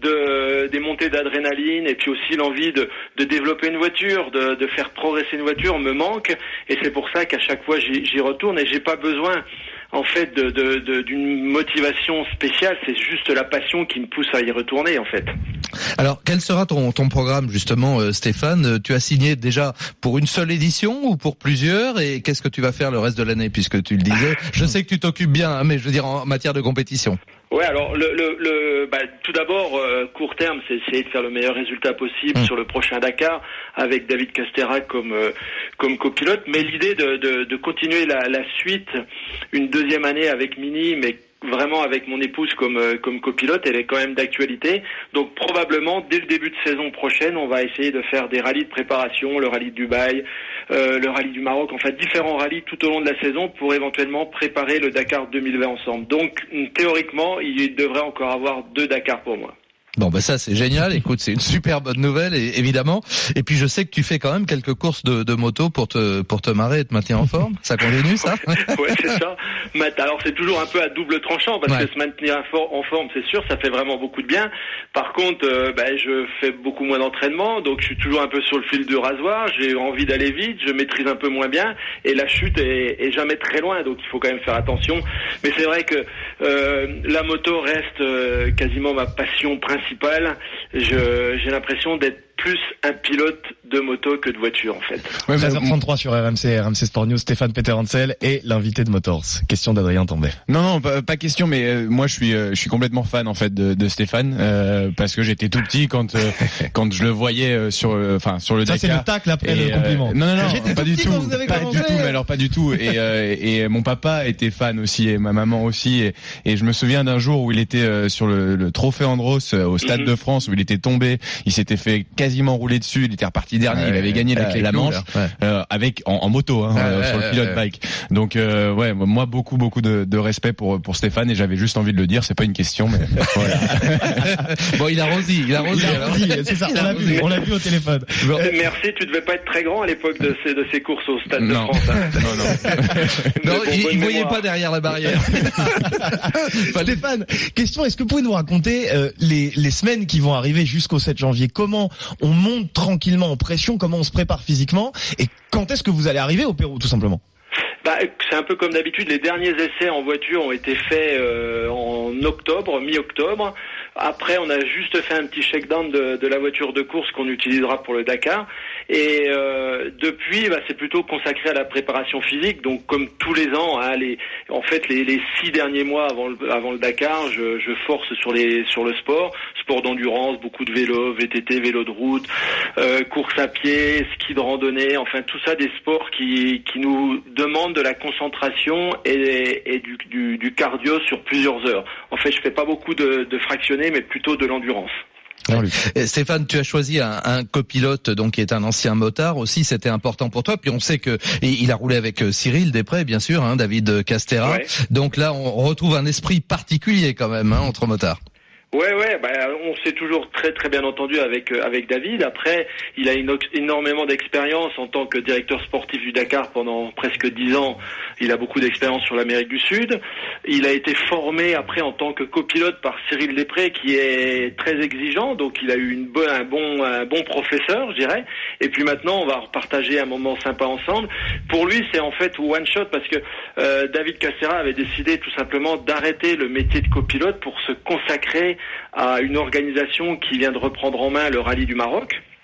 de, des montées d'adrénaline, et puis aussi l'envie de, de développer une voiture, de, de faire progresser une voiture me manque. Et c'est pour ça qu'à chaque fois, j'y, j'y retourne, et j'ai pas besoin en fait de, de, de, d'une motivation spéciale, c'est juste la passion qui me pousse à y retourner en fait. Alors quel sera ton, ton programme justement euh, Stéphane? Tu as signé déjà pour une seule édition ou pour plusieurs, et qu'est-ce que tu vas faire le reste de l'année, puisque tu le disais? Je sais que tu t'occupes bien, hein, mais je veux dire en matière de compétition. Ouais, alors le, le, le bah, tout d'abord euh, court terme, c'est essayer de faire le meilleur résultat possible mmh. sur le prochain Dakar avec David Castera comme euh, comme copilote, mais l'idée de, de, de continuer la, la suite une deuxième année avec Mini, mais vraiment avec mon épouse comme euh, comme copilote, elle est quand même d'actualité. Donc probablement dès le début de saison prochaine, on va essayer de faire des rallyes de préparation, le rallye de Dubaï, euh, le rallye du Maroc, en fait différents rallyes tout au long de la saison pour éventuellement préparer le Dakar deux mille vingt ensemble. Donc théoriquement, il devrait encore avoir deux Dakars pour moi. Bon, bah ça c'est génial. Écoute, c'est une super bonne nouvelle, et, évidemment. Et puis je sais que tu fais quand même quelques courses de, de moto pour te pour te marrer et te maintenir en forme. Ça continue, ça? Ouais, c'est ça. Alors c'est toujours un peu à double tranchant parce ouais. que se maintenir en forme, c'est sûr, ça fait vraiment beaucoup de bien. Par contre, euh, bah, je fais beaucoup moins d'entraînement, donc je suis toujours un peu sur le fil du rasoir. J'ai envie d'aller vite, je maîtrise un peu moins bien, et la chute est, est jamais très loin, donc il faut quand même faire attention. Mais c'est vrai que euh, la moto reste euh, quasiment ma passion principale. Je, j'ai l'impression d'être plus un pilote de moto que de voiture en fait. Ouais, treize heures trente-trois sur R M C, R M C Sport News, Stéphane Peter-Hansel est l'invité de Motors. Question d'Adrien Tambay. Non, non, pas, pas question, mais euh, moi je suis, euh, je suis complètement fan en fait de, de Stéphane euh, parce que j'étais tout petit quand euh, quand je le voyais euh, sur, enfin euh, sur le Dakar. Ça c'est le tacle après et, le compliment. Euh, non, non, non, j'étais pas tout du petit tout, quand vous avez pas commencé. du tout, mais alors pas du tout. Et euh, et mon papa était fan aussi et ma maman aussi. Et, et je me souviens d'un jour où il était euh, sur le, le trophée Andros euh, au Stade mm-hmm. de France, où il était tombé, il s'était fait quasiment rouler dessus. Il était reparti dernier, ouais, il avait gagné la, la manche ouais. euh, avec en, en moto hein, ouais, euh, sur ouais, le pilote ouais. bike. Donc euh, ouais, moi beaucoup beaucoup de, de respect pour pour Stéphane, et j'avais juste envie de le dire. C'est pas une question, mais voilà. Bon, il a rosé, il a rosé. Il a rosé, c'est ça. On l'a vu, on l'a vu au téléphone. Bon. Merci. Tu devais pas être très grand à l'époque de ces de ces courses au Stade non. de France. Hein. Non, non. non, il, il voyait pas derrière la barrière. Stéphane, question, est-ce que vous pouvez nous raconter euh, les les semaines qui vont arriver jusqu'au sept janvier? Comment on monte tranquillement en pression, comment on se prépare physiquement, et quand est-ce que vous allez arriver au Pérou tout simplement? Bah, c'est un peu comme d'habitude, les derniers essais en voiture ont été faits euh, en octobre, mi-octobre. Après, on a juste fait un petit shakedown de, de la voiture de course qu'on utilisera pour le Dakar. Et euh, depuis, bah, c'est plutôt consacré à la préparation physique. Donc, comme tous les ans, hein, les, en fait, les, les six derniers mois avant le, avant le Dakar, je, je force sur les sur le sport, sport d'endurance, beaucoup de vélo, V T T, vélo de route, euh, course à pied, ski de randonnée. Enfin, tout ça, des sports qui qui nous demandent de la concentration et, et du, du, du cardio sur plusieurs heures. En fait, je fais pas beaucoup de, de fractionnés, mais plutôt de l'endurance. Ouais. Stéphane, tu as choisi un, un copilote donc qui est un ancien motard aussi, c'était important pour toi. Puis on sait que il a roulé avec Cyril Després, bien sûr, hein, David Castera. Ouais. Donc là, on retrouve un esprit particulier quand même hein, entre motards. Ouais, ouais, bah, on s'est toujours très très bien entendu avec euh, avec David. Après, il a une, énormément d'expérience en tant que directeur sportif du Dakar pendant presque dix ans. Il a beaucoup d'expérience sur l'Amérique du Sud. Il a été formé après en tant que copilote par Cyril Després, qui est très exigeant. Donc, il a eu une bonne, un bon un bon professeur, je dirais. Et puis maintenant, on va repartager un moment sympa ensemble. Pour lui, c'est en fait one shot parce que euh, David Castera avait décidé tout simplement d'arrêter le métier de copilote pour se consacrer à une organisation qui vient de reprendre en main le rallye du Maroc.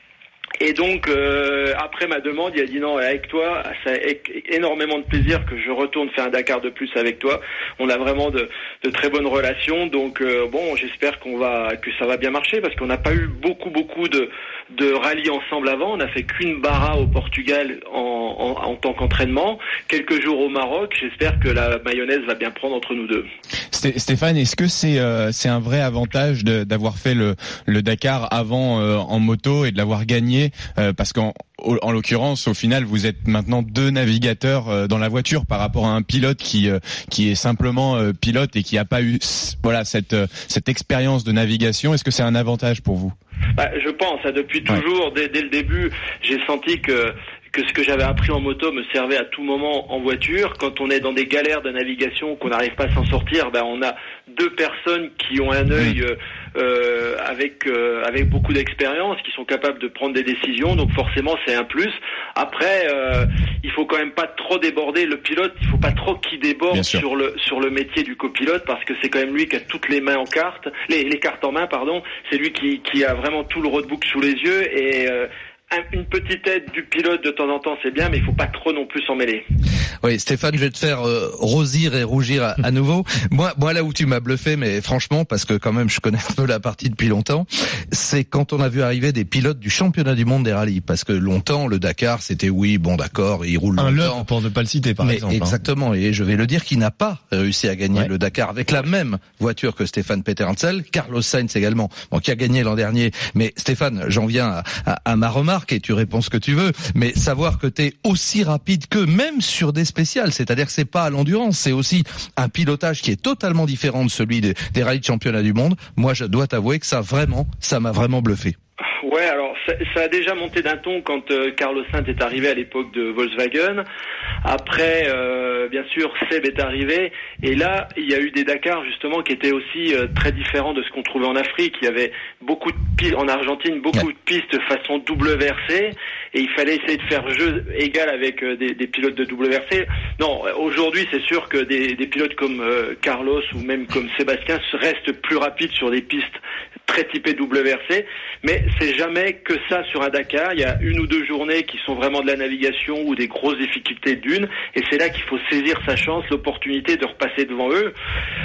Et donc, euh, après ma demande, il a dit non, avec toi, ça a énormément de plaisir que je retourne faire un Dakar de plus avec toi. On a vraiment de, de très bonnes relations. Donc, euh, bon, j'espère qu'on va, que ça va bien marcher parce qu'on n'a pas eu beaucoup, beaucoup de, de rallyes ensemble avant. On n'a fait qu'une barra au Portugal en, en, en tant qu'entraînement. Quelques jours au Maroc. J'espère que la mayonnaise va bien prendre entre nous deux. Stéphane, est-ce que c'est, euh, c'est un vrai avantage de, d'avoir fait le, le Dakar avant euh, en moto et de l'avoir gagné? Euh, parce qu'en en l'occurrence, au final, vous êtes maintenant deux navigateurs euh, dans la voiture par rapport à un pilote qui euh, qui est simplement euh, pilote et qui n'a pas eu voilà cette euh, cette expérience de navigation. Est-ce que c'est un avantage pour vous? Bah, je pense. Hein, depuis toujours, ouais. dès, dès le début, j'ai senti que que ce que j'avais appris en moto me servait à tout moment en voiture. Quand on est dans des galères de navigation, qu'on n'arrive pas à s'en sortir, ben on a deux personnes qui ont un œil euh, euh, avec euh, avec beaucoup d'expérience, qui sont capables de prendre des décisions. Donc forcément, c'est un plus. Après, euh, il faut quand même pas trop déborder le pilote. Il faut pas trop qu'il déborde sur le sur le métier du copilote, parce que c'est quand même lui qui a toutes les mains en cartes, les, les cartes en main, pardon. C'est lui qui qui a vraiment tout le roadbook sous les yeux et euh, une petite aide du pilote de temps en temps, c'est bien, mais il faut pas trop non plus s'en mêler. Oui, Stéphane, je vais te faire euh, rosir et rougir à, à nouveau. Moi, moi, là où tu m'as bluffé, mais franchement, parce que quand même, je connais un peu la partie depuis longtemps, c'est quand on a vu arriver des pilotes du championnat du monde des rallyes. Parce que longtemps, le Dakar, c'était oui, bon, d'accord, il roule un longtemps. leurre, pour ne pas le citer, par mais exemple. Exactement, hein. Et je vais le dire, qui n'a pas réussi à gagner ouais. le Dakar avec la même voiture que Stéphane Peterhansel, Carlos Sainz également, bon, qui a gagné l'an dernier. Mais Stéphane, j'en viens à, à, à ma remarque, et tu réponds ce que tu veux, mais savoir que t'es aussi rapide qu'eux, même sur des spéciales, c'est-à-dire que c'est pas à l'endurance, c'est aussi un pilotage qui est totalement différent de celui des, des rallyes de championnat du monde. Moi, je dois t'avouer que ça vraiment, ça m'a vraiment bluffé. Ouais, alors ça, ça a déjà monté d'un ton quand euh, Carlos Sainz est arrivé à l'époque de Volkswagen. Après, euh, bien sûr, Seb est arrivé. Et là, il y a eu des Dakar justement qui étaient aussi euh, très différents de ce qu'on trouvait en Afrique. Il y avait beaucoup de pistes en Argentine, beaucoup ouais. de pistes façon W R C, et il fallait essayer de faire jeu égal avec euh, des, des pilotes de W R C. Non, aujourd'hui, c'est sûr que des, des pilotes comme euh, Carlos ou même comme Sébastien restent plus rapides sur des pistes très typées W R C, mais c'est jamais que ça sur un Dakar. Il y a une ou deux journées qui sont vraiment de la navigation ou des grosses difficultés d'une, et c'est là qu'il faut saisir sa chance, l'opportunité de repasser devant eux.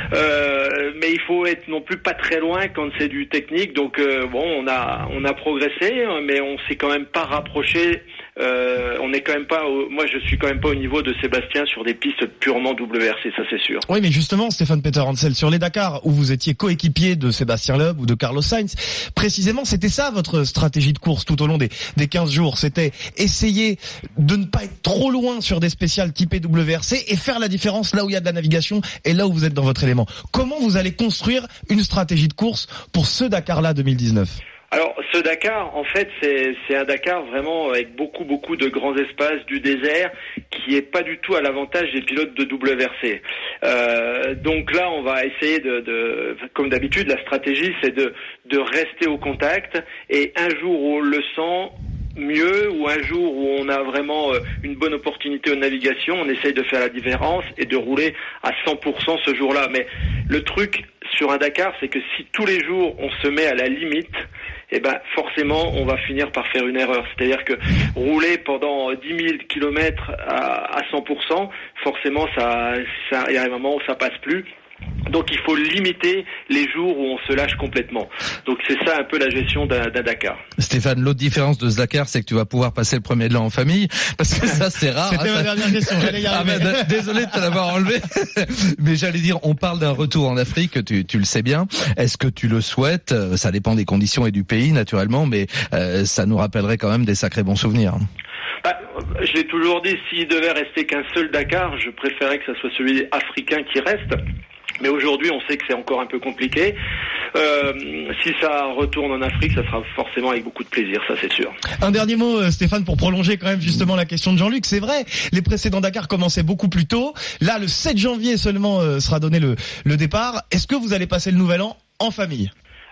Euh, mais il faut être non plus pas très loin quand c'est du technique. Donc euh, bon, on a on a progressé, mais on s'est quand même pas rapproché. Euh, on n'est quand même pas au, moi je suis quand même pas au niveau de Sébastien sur des pistes purement W R C, ça c'est sûr. Oui, mais justement, Stéphane Peterhansel, sur les Dakar où vous étiez coéquipier de Sébastien Loeb ou de Carlos Sainz, précisément c'était ça votre stratégie de course tout au long des, des quinze jours, c'était essayer de ne pas être trop loin sur des spéciales typées W R C et faire la différence là où il y a de la navigation et là où vous êtes dans votre élément. Comment vous allez construire une stratégie de course pour ce Dakar-là deux mille dix-neuf ? Alors, ce Dakar, en fait, c'est, c'est un Dakar vraiment avec beaucoup, beaucoup de grands espaces, du désert, qui est pas du tout à l'avantage des pilotes de W R C. Euh, donc là, on va essayer de, de, comme d'habitude, la stratégie, c'est de, de rester au contact, et un jour où on le sent mieux, ou un jour où on a vraiment une bonne opportunité en navigation, on essaye de faire la différence et de rouler à cent pour cent ce jour-là. Mais le truc sur un Dakar, c'est que si tous les jours on se met à la limite, eh ben forcément on va finir par faire une erreur. C'est-à-dire que rouler pendant dix mille kilomètres à, à cent pour cent, forcément ça, ça, il y a un moment où ça passe plus. Donc il faut limiter les jours où on se lâche complètement. Donc c'est ça un peu la gestion d'un, d'un Dakar. Stéphane, l'autre différence de ce Dakar, c'est que tu vas pouvoir passer le premier de l'an en famille, parce que ça c'est rare. C'était hein, ma ça... dernière question, j'allais y arriver. Ah ben, désolé de te l'avoir enlevé, mais j'allais dire, on parle d'un retour en Afrique, tu, tu le sais bien. Est-ce que tu le souhaites ? Ça dépend des conditions et du pays naturellement, mais euh, ça nous rappellerait quand même des sacrés bons souvenirs. Bah, je l'ai toujours dit, s'il devait rester qu'un seul Dakar, je préférais que ça soit celui africain qui reste. Mais aujourd'hui, on sait que c'est encore un peu compliqué. Euh, si ça retourne en Afrique, ça sera forcément avec beaucoup de plaisir, ça c'est sûr. Un dernier mot, Stéphane, pour prolonger quand même justement la question de Jean-Luc. C'est vrai, les précédents Dakar commençaient beaucoup plus tôt. Là, le sept janvier seulement euh, sera donné le, le départ. Est-ce que vous allez passer le nouvel an en famille ?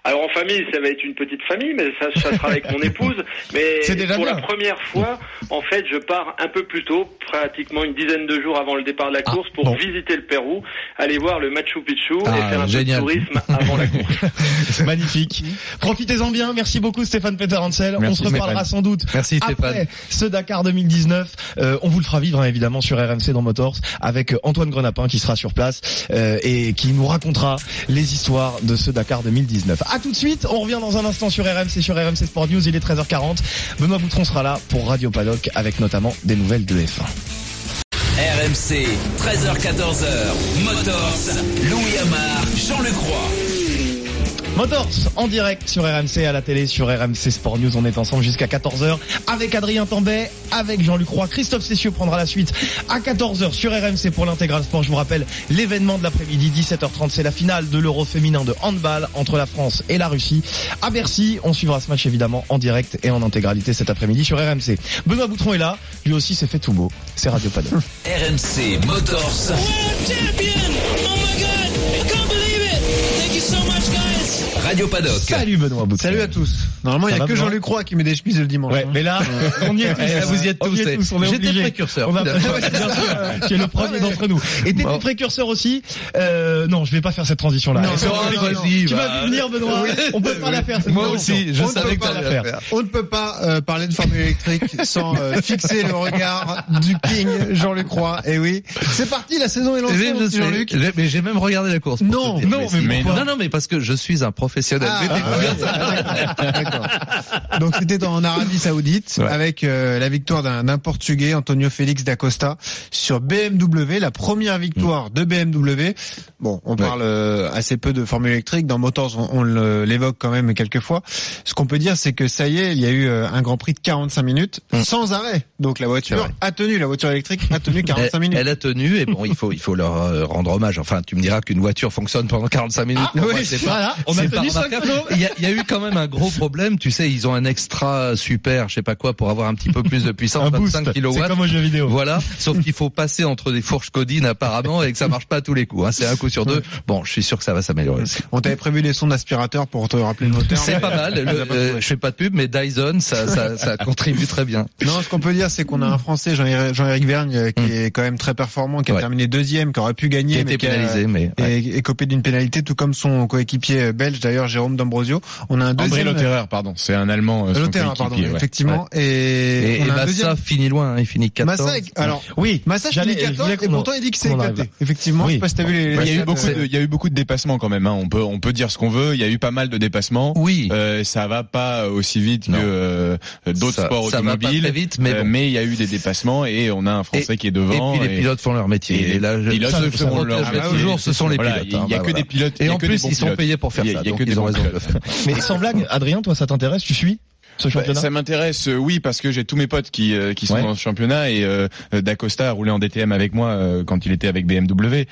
Alors en famille, ça va être une petite famille, mais ça, ça sera avec mon épouse. Mais pour bien. La première fois, en fait, je pars un peu plus tôt, pratiquement une dizaine de jours avant le départ de la course, pour ah, bon. visiter le Pérou, aller voir le Machu Picchu ah, et faire un génial. peu de tourisme avant la course. Magnifique. Profitez-en bien. Merci beaucoup Stéphane Peter-Hansel. On se reparlera Stéphane. sans doute Merci, après ce Dakar deux mille dix-neuf. Euh, on vous le fera vivre hein, évidemment sur R M C dans Motors avec Antoine Grenapin qui sera sur place euh, et qui nous racontera les histoires de ce Dakar deux mille dix-neuf. À tout de suite. On revient dans un instant sur R M C, sur R M C Sport News. Il est treize heures quarante. Benoît Boutron sera là pour Radio Paddock avec notamment des nouvelles de F un. R M C, treize heures quatorze heures. Motors, Louis Amar, Jean-Luc Roy. Motors en direct sur R M C, à la télé, sur R M C Sport News. On est ensemble jusqu'à quatorze heures avec Adrien Tambay, avec Jean-Luc Roy. Christophe Cessieux prendra la suite à quatorze heures sur R M C pour l'intégral sport. Je vous rappelle l'événement de l'après-midi, dix-sept heures trente. C'est la finale de l'Euro féminin de handball entre la France et la Russie à Bercy. On suivra ce match évidemment en direct et en intégralité cet après-midi sur R M C. Benoît Boutron est là. Lui aussi s'est fait tout beau. C'est Radio Paddock. R M C Motors. Radio Paddock. Salut Benoît Boutron. Salut à tous. Normalement, il n'y a que Benoît Jean-Luc Roy qui met des chemises le dimanche. Ouais, mais là, on y est tous. Eh, vous y êtes tous. On y est tous. On est J'étais obligés. précurseur. On a... bien sûr, tu es le premier d'entre nous. Et t'étais bon. précurseur aussi. Euh, non, je vais pas faire cette transition-là. Non, non, non, non, tu vas bah... venir, Benoît. Oui. On peut pas la faire. Cette Moi aussi, je savais que tu allais la faire. faire. On ne peut pas euh, parler de formule électrique sans euh, fixer le regard du King Jean-Luc Roy. Et oui, c'est parti, la saison est lancée. Monsieur Jean-Luc. Mais j'ai même regardé la course. Non, non, mais non, non, mais parce que je suis un professionnel. D'accord. Donc c'était en Arabie Saoudite ouais. avec euh, la victoire d'un, d'un Portugais, Antonio Félix da Costa, sur B M W, la première victoire mmh. de B M W. Bon, on parle ouais. euh, assez peu de formule électrique. Dans Motors, on, on le, l'évoque quand même quelques fois. Ce qu'on peut dire, c'est que ça y est, il y a eu euh, un Grand Prix de quarante-cinq minutes mmh. sans arrêt. Donc la voiture a tenu, la voiture électrique a tenu quarante-cinq elle, minutes. Elle a tenu et bon, il faut il faut leur euh, rendre hommage. Enfin, tu me diras qu'une voiture fonctionne pendant quarante-cinq minutes. Ah, oui, moi, c'est voilà. Pas, on c'est a tenu cinq kilos. Il y a, il y a eu quand même un gros problème. Tu sais, ils ont un extra super, je sais pas quoi, pour avoir un petit peu plus de puissance, vingt-cinq kilowatts. C'est comme au jeu vidéo. Voilà. Sauf qu'il faut passer entre des fourches codines apparemment et que ça marche pas à tous les coups. Hein. C'est un coup sur deux. Bon, je suis sûr que ça va s'améliorer. On t'avait prévu des sons d'aspirateur pour te rappeler le moteur. C'est pas mal. Le, euh, je fais pas de pub, mais Dyson, ça, ça, ça contribue très bien. Non, ce qu'on peut dire, c'est qu'on a un Français, Jean-Éric Vergne, qui mm. est quand même très performant, qui a ouais. terminé deuxième, qui aurait pu gagner, qui a mais été qui pénalisé, a, mais ouais. et, et copé d'une pénalité, tout comme son coéquipier belge, d'ailleurs, Jérôme D'Ambrosio. On a un deuxième. André Lotterer, pardon. C'est un Allemand. Euh, Lotterer, pardon, ouais. effectivement. Ouais. Et, et, et Massa deuxième... finit loin, hein, il finit quatorze. Massa, alors, oui, Massa finit quatorze, et pourtant il dit que c'est éclaté. Effectivement, oui. je sais pas si t'as vu les, bah, les il y a eu beaucoup de, il y a eu beaucoup de dépassements quand même, hein. On peut, on peut dire ce qu'on veut. Il y a eu pas mal de dépassements. Oui. Euh, ça va pas aussi vite non. que euh, d'autres ça, sports ça automobiles. Va pas très vite, mais, bon. euh, mais il y a eu des dépassements et on a un Français et, qui est devant. Et puis les et, pilotes font leur métier. Et, et là, les pilotes ça, font leur métier. Toujours, ce sont les pilotes. Il y a que des pilotes. Et en plus, ils sont payés pour faire ça. Il y a que des bons pilotes. Mais sans blague, Adrien, toi, ça t'intéresse? Tu suis ce championnat? Bah, ça m'intéresse, euh, oui, parce que j'ai tous mes potes qui euh, qui sont ouais. dans ce championnat et euh, D'Acosta a roulé en D T M avec moi euh, quand il était avec B M W.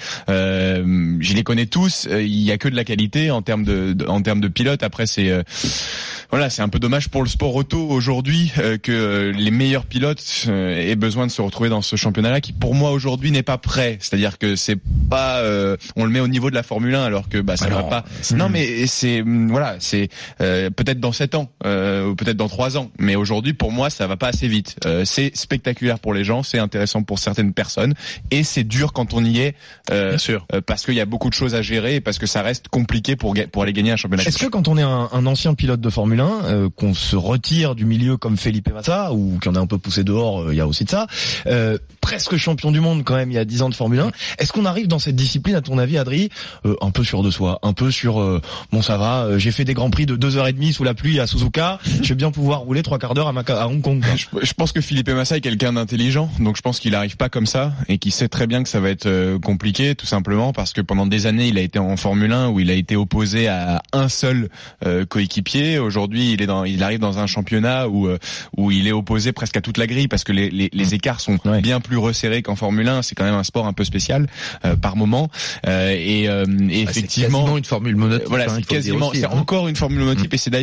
Euh, je les connais tous. Euh, il y a que de la qualité en termes de, de en termes de pilote. Après, c'est euh, voilà, c'est un peu dommage pour le sport auto aujourd'hui euh, que euh, les meilleurs pilotes euh, aient besoin de se retrouver dans ce championnat-là, qui pour moi aujourd'hui n'est pas prêt. C'est-à-dire que c'est pas, euh, on le met au niveau de la Formule un alors que bah ça alors, va pas. Non, mais c'est voilà, c'est euh, peut-être dans sept ans, euh, ou peut-être dans trois ans, mais aujourd'hui pour moi ça va pas assez vite. Euh, c'est spectaculaire pour les gens, c'est intéressant pour certaines personnes et c'est dur quand on y est, euh, bien sûr, euh, parce qu'il y a beaucoup de choses à gérer et parce que ça reste compliqué pour pour aller gagner un championnat. Est-ce que quand on est un, un ancien pilote de Formule un, euh, qu'on se retire du milieu comme Felipe Massa ou qu'on a un peu poussé dehors, il euh, y a aussi de ça, euh, presque champion du monde quand même il y a dix ans de Formule un, est-ce qu'on arrive dans cette discipline à ton avis, Adri, euh, un peu sûr de soi, un peu sur euh, bon ça va, euh, j'ai fait des grands prix de deux heures et demie sous la pluie à Suzuka, je vais bien pouvoir rouler trois quarts d'heure à, Maca- à Hong Kong. Je, je pense que Felipe Massa est quelqu'un d'intelligent, donc je pense qu'il arrive pas comme ça et qu'il sait très bien que ça va être euh, compliqué, tout simplement parce que pendant des années il a été en Formule un où il a été opposé à un seul euh, coéquipier. Aujourd'hui il est dans, il arrive dans un championnat où euh, où il est opposé presque à toute la grille parce que les les, les écarts sont ouais. bien plus resserrés qu'en Formule un. C'est quand même un sport un peu spécial euh, par moment euh, et, euh, et effectivement c'est quasiment une formule monotype. Voilà, hein, c'est quasiment, aussi, c'est hein. encore une formule monotype mmh. et c'est d'ailleurs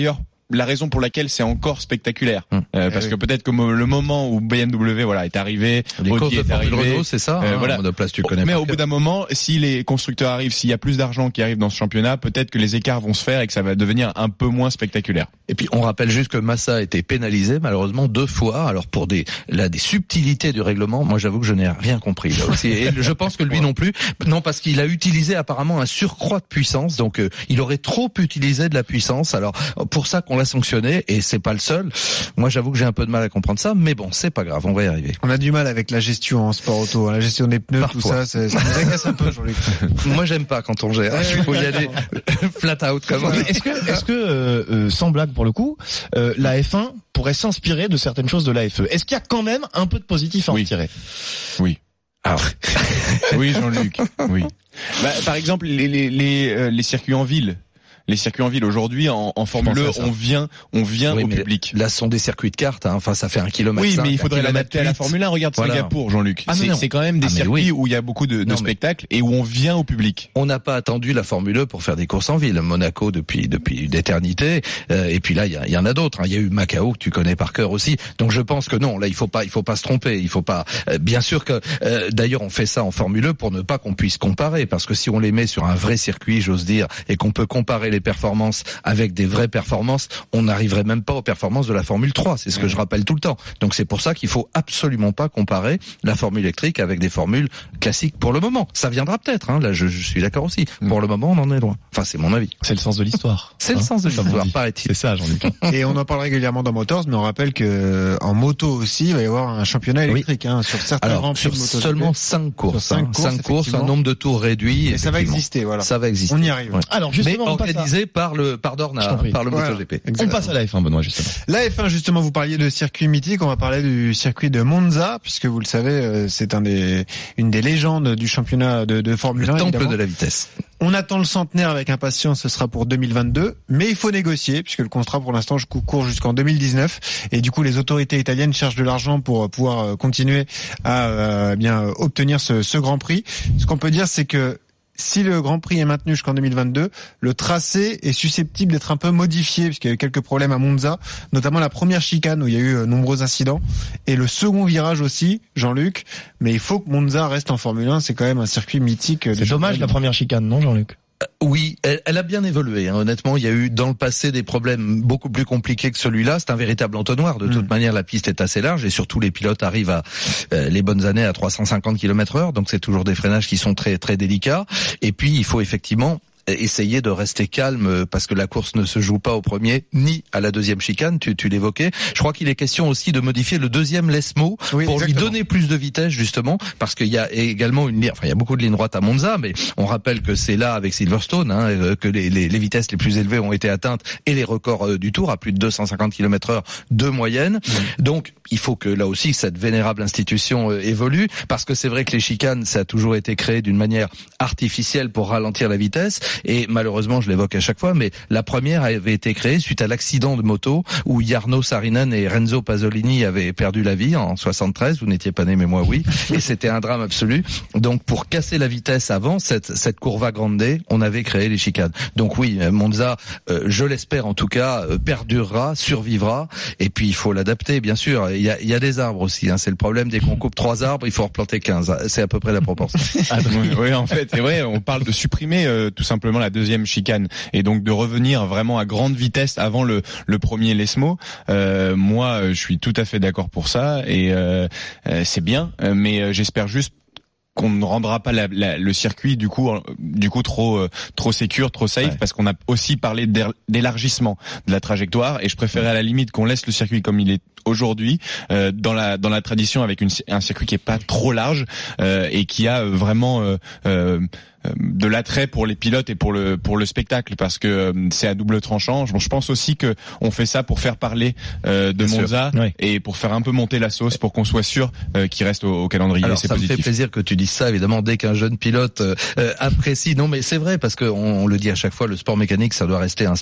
la raison pour laquelle c'est encore spectaculaire. Hum. Euh, eh parce oui. que peut-être que le moment où B M W voilà est arrivé, Les courses Audi de est Formule arrivé, Renault, c'est ça. euh, hein, voilà. Monoplace, tu connais. Mais par au cœur. bout d'un moment, si les constructeurs arrivent, s'il y a plus d'argent qui arrive dans ce championnat, peut-être que les écarts vont se faire et que ça va devenir un peu moins spectaculaire. Et puis on rappelle juste que Massa a été pénalisé malheureusement deux fois. Alors pour des là des subtilités du règlement, moi j'avoue que je n'ai rien compris là aussi. Et je pense que lui non plus. Non, parce qu'il a utilisé apparemment un surcroît de puissance. Donc euh, il aurait trop utilisé de la puissance. Alors pour ça qu'on l'a sanctionné et c'est pas le seul. Moi j'avoue que j'ai un peu de mal à comprendre ça, mais bon c'est pas grave, on va y arriver. On a du mal avec la gestion en sport auto, hein, la gestion des pneus, Parfois. tout ça, ça, ça nous agace un peu, Jean-Luc. Moi j'aime pas quand on gère. Il faut y aller flat out comme on dit. Est-ce que, est-ce que euh, euh, sans blague pour le coup, euh, la F un pourrait s'inspirer de certaines choses de la F E? Est-ce qu'il y a quand même un peu de positif à en Oui. tirer? Oui. Alors, Oui, Jean-Luc. Oui. Bah, par exemple, les les les, euh, les circuits en ville. Les circuits en ville aujourd'hui en, en Formule pensais E, à ça. on vient, on vient oui, au mais public. là ce sont des circuits de cartes. Hein. Enfin ça fait un kilomètre. Oui, cinq, mais il un faudrait kilomètre l'adapter à la huit. Formule un. Regarde Voilà. Singapour, Jean-Luc. Ah, mais c'est, non. c'est quand même des Ah, mais circuits oui. où il y a beaucoup de, de Non, mais- spectacles et où on vient au public. On n'a pas attendu la Formule E pour faire des courses en ville. Monaco depuis depuis d'éternité. Euh, et puis là, il y, a, il y en a d'autres. Hein. Il y a eu Macao que tu connais par cœur aussi. Donc je pense que non, là il faut pas il faut pas se tromper. Il faut pas. Euh, bien sûr que euh, d'ailleurs on fait ça en Formule E pour ne pas qu'on puisse comparer, parce que si on les met sur un vrai circuit, j'ose dire, et qu'on peut comparer les performances avec des vraies performances, on n'arriverait même pas aux performances de la Formule trois. C'est ce que je rappelle tout le temps. Donc c'est pour ça qu'il faut absolument pas comparer la Formule électrique avec des formules classiques pour le moment. Ça viendra peut-être. Hein. Là, je, je suis d'accord aussi. Pour le moment, on en est loin. Enfin, c'est mon avis. C'est le sens de l'histoire. C'est le sens de comme on l'histoire, dit. paraît-il. C'est ça, Jean-Luc. Et on en parle régulièrement dans Motors, mais on rappelle que en moto aussi, il va y avoir un championnat électrique, hein, sur certains Alors, grands prix sur de MotoGP. seulement cinq courses, Sur cinq hein. courses, cinq courses, un effectivement. nombre de tours réduit. Et ça va effectivement. exister, voilà. Ça va exister. On y arrive. Ouais. Alors Mais justement, on passe, à, organisé par le par Je Dorna, t'en prie. par le Voilà. MotoGP. on passe à la F un, Benoît, justement. La F un, justement, vous parliez de circuit mythique, on va parler du circuit de Monza, puisque vous le savez, euh, c'est un des, une des légendes du championnat de, de Formule Le un. temple évidemment. de la vitesse. On attend le centenaire avec impatience, ce sera pour deux mille vingt-deux, mais il faut négocier, puisque le contrat pour l'instant court jusqu'en deux mille dix-neuf, et du coup les autorités italiennes cherchent de l'argent pour pouvoir continuer à euh, bien obtenir ce, ce Grand Prix. Ce qu'on peut dire, c'est que si le Grand Prix est maintenu jusqu'en deux mille vingt-deux, le tracé est susceptible d'être un peu modifié, puisqu'il y a eu quelques problèmes à Monza, notamment la première chicane où il y a eu nombreux incidents, et le second virage aussi, Jean-Luc, mais il faut que Monza reste en Formule un, c'est quand même un circuit mythique. C'est dommage la première chicane, non, Jean-Luc? Oui, elle, elle a bien évolué. Hein. Honnêtement, il y a eu dans le passé des problèmes beaucoup plus compliqués que celui-là. C'est un véritable entonnoir. De toute mmh. manière, la piste est assez large et surtout les pilotes arrivent à euh, les bonnes années à trois cent cinquante kilomètres heure. Donc c'est toujours des freinages qui sont très très délicats. Et puis il faut effectivement essayer de rester calme parce que la course ne se joue pas au premier ni à la deuxième chicane, tu, tu l'évoquais. Je crois qu'il est question aussi de modifier le deuxième Lesmo oui, pour exactement. lui donner plus de vitesse justement, parce qu'il y a également une ligne, enfin il y a beaucoup de lignes droites à Monza, mais on rappelle que c'est là avec Silverstone hein, que les, les, les vitesses les plus élevées ont été atteintes et les records du Tour à plus de deux cent cinquante kilomètres heure de moyenne. Mmh. Donc il faut que là aussi cette vénérable institution évolue, parce que c'est vrai que les chicanes ça a toujours été créé d'une manière artificielle pour ralentir la vitesse. Et malheureusement, je l'évoque à chaque fois, mais la première avait été créée suite à l'accident de moto où Jarno Saarinen et Renzo Pasolini avaient perdu la vie en soixante-treize. Vous n'étiez pas né, mais moi oui. Et c'était un drame absolu. Donc, pour casser la vitesse avant cette, cette Curva Grande, on avait créé les chicanes. Donc oui, Monza, euh, je l'espère en tout cas, euh, perdurera, survivra. Et puis, il faut l'adapter, bien sûr. Il y a, il y a des arbres aussi. Hein. C'est le problème. Dès qu'on coupe trois arbres, il faut en replanter quinze. C'est à peu près la proportion. Ah, oui, oui, en fait, c'est vrai. On parle de supprimer euh, tout simplement la deuxième chicane et donc de revenir vraiment à grande vitesse avant le le premier Lesmo. Euh, moi, je suis tout à fait d'accord pour ça et euh, euh, c'est bien, mais j'espère juste qu'on ne rendra pas la, la, le circuit du coup du coup trop euh, trop sécure, trop safe, ouais. Parce qu'on a aussi parlé d'élargissement de la trajectoire et je préférais à la limite qu'on laisse le circuit comme il est aujourd'hui euh, dans la dans la tradition avec une, un circuit qui est pas trop large euh, et qui a vraiment euh, euh, de l'attrait pour les pilotes et pour le pour le spectacle, parce que euh, c'est à double tranchant. Je, je pense aussi que on fait ça pour faire parler euh, de Bien Monza oui. Et pour faire un peu monter la sauce pour qu'on soit sûr euh, qu'il reste au, au calendrier. Alors, c'est ça positif. me fait plaisir que tu dises ça, évidemment, dès qu'un jeune pilote euh, apprécie. Non, mais c'est vrai, parce que on, on le dit à chaque fois, le sport mécanique, ça doit rester un sport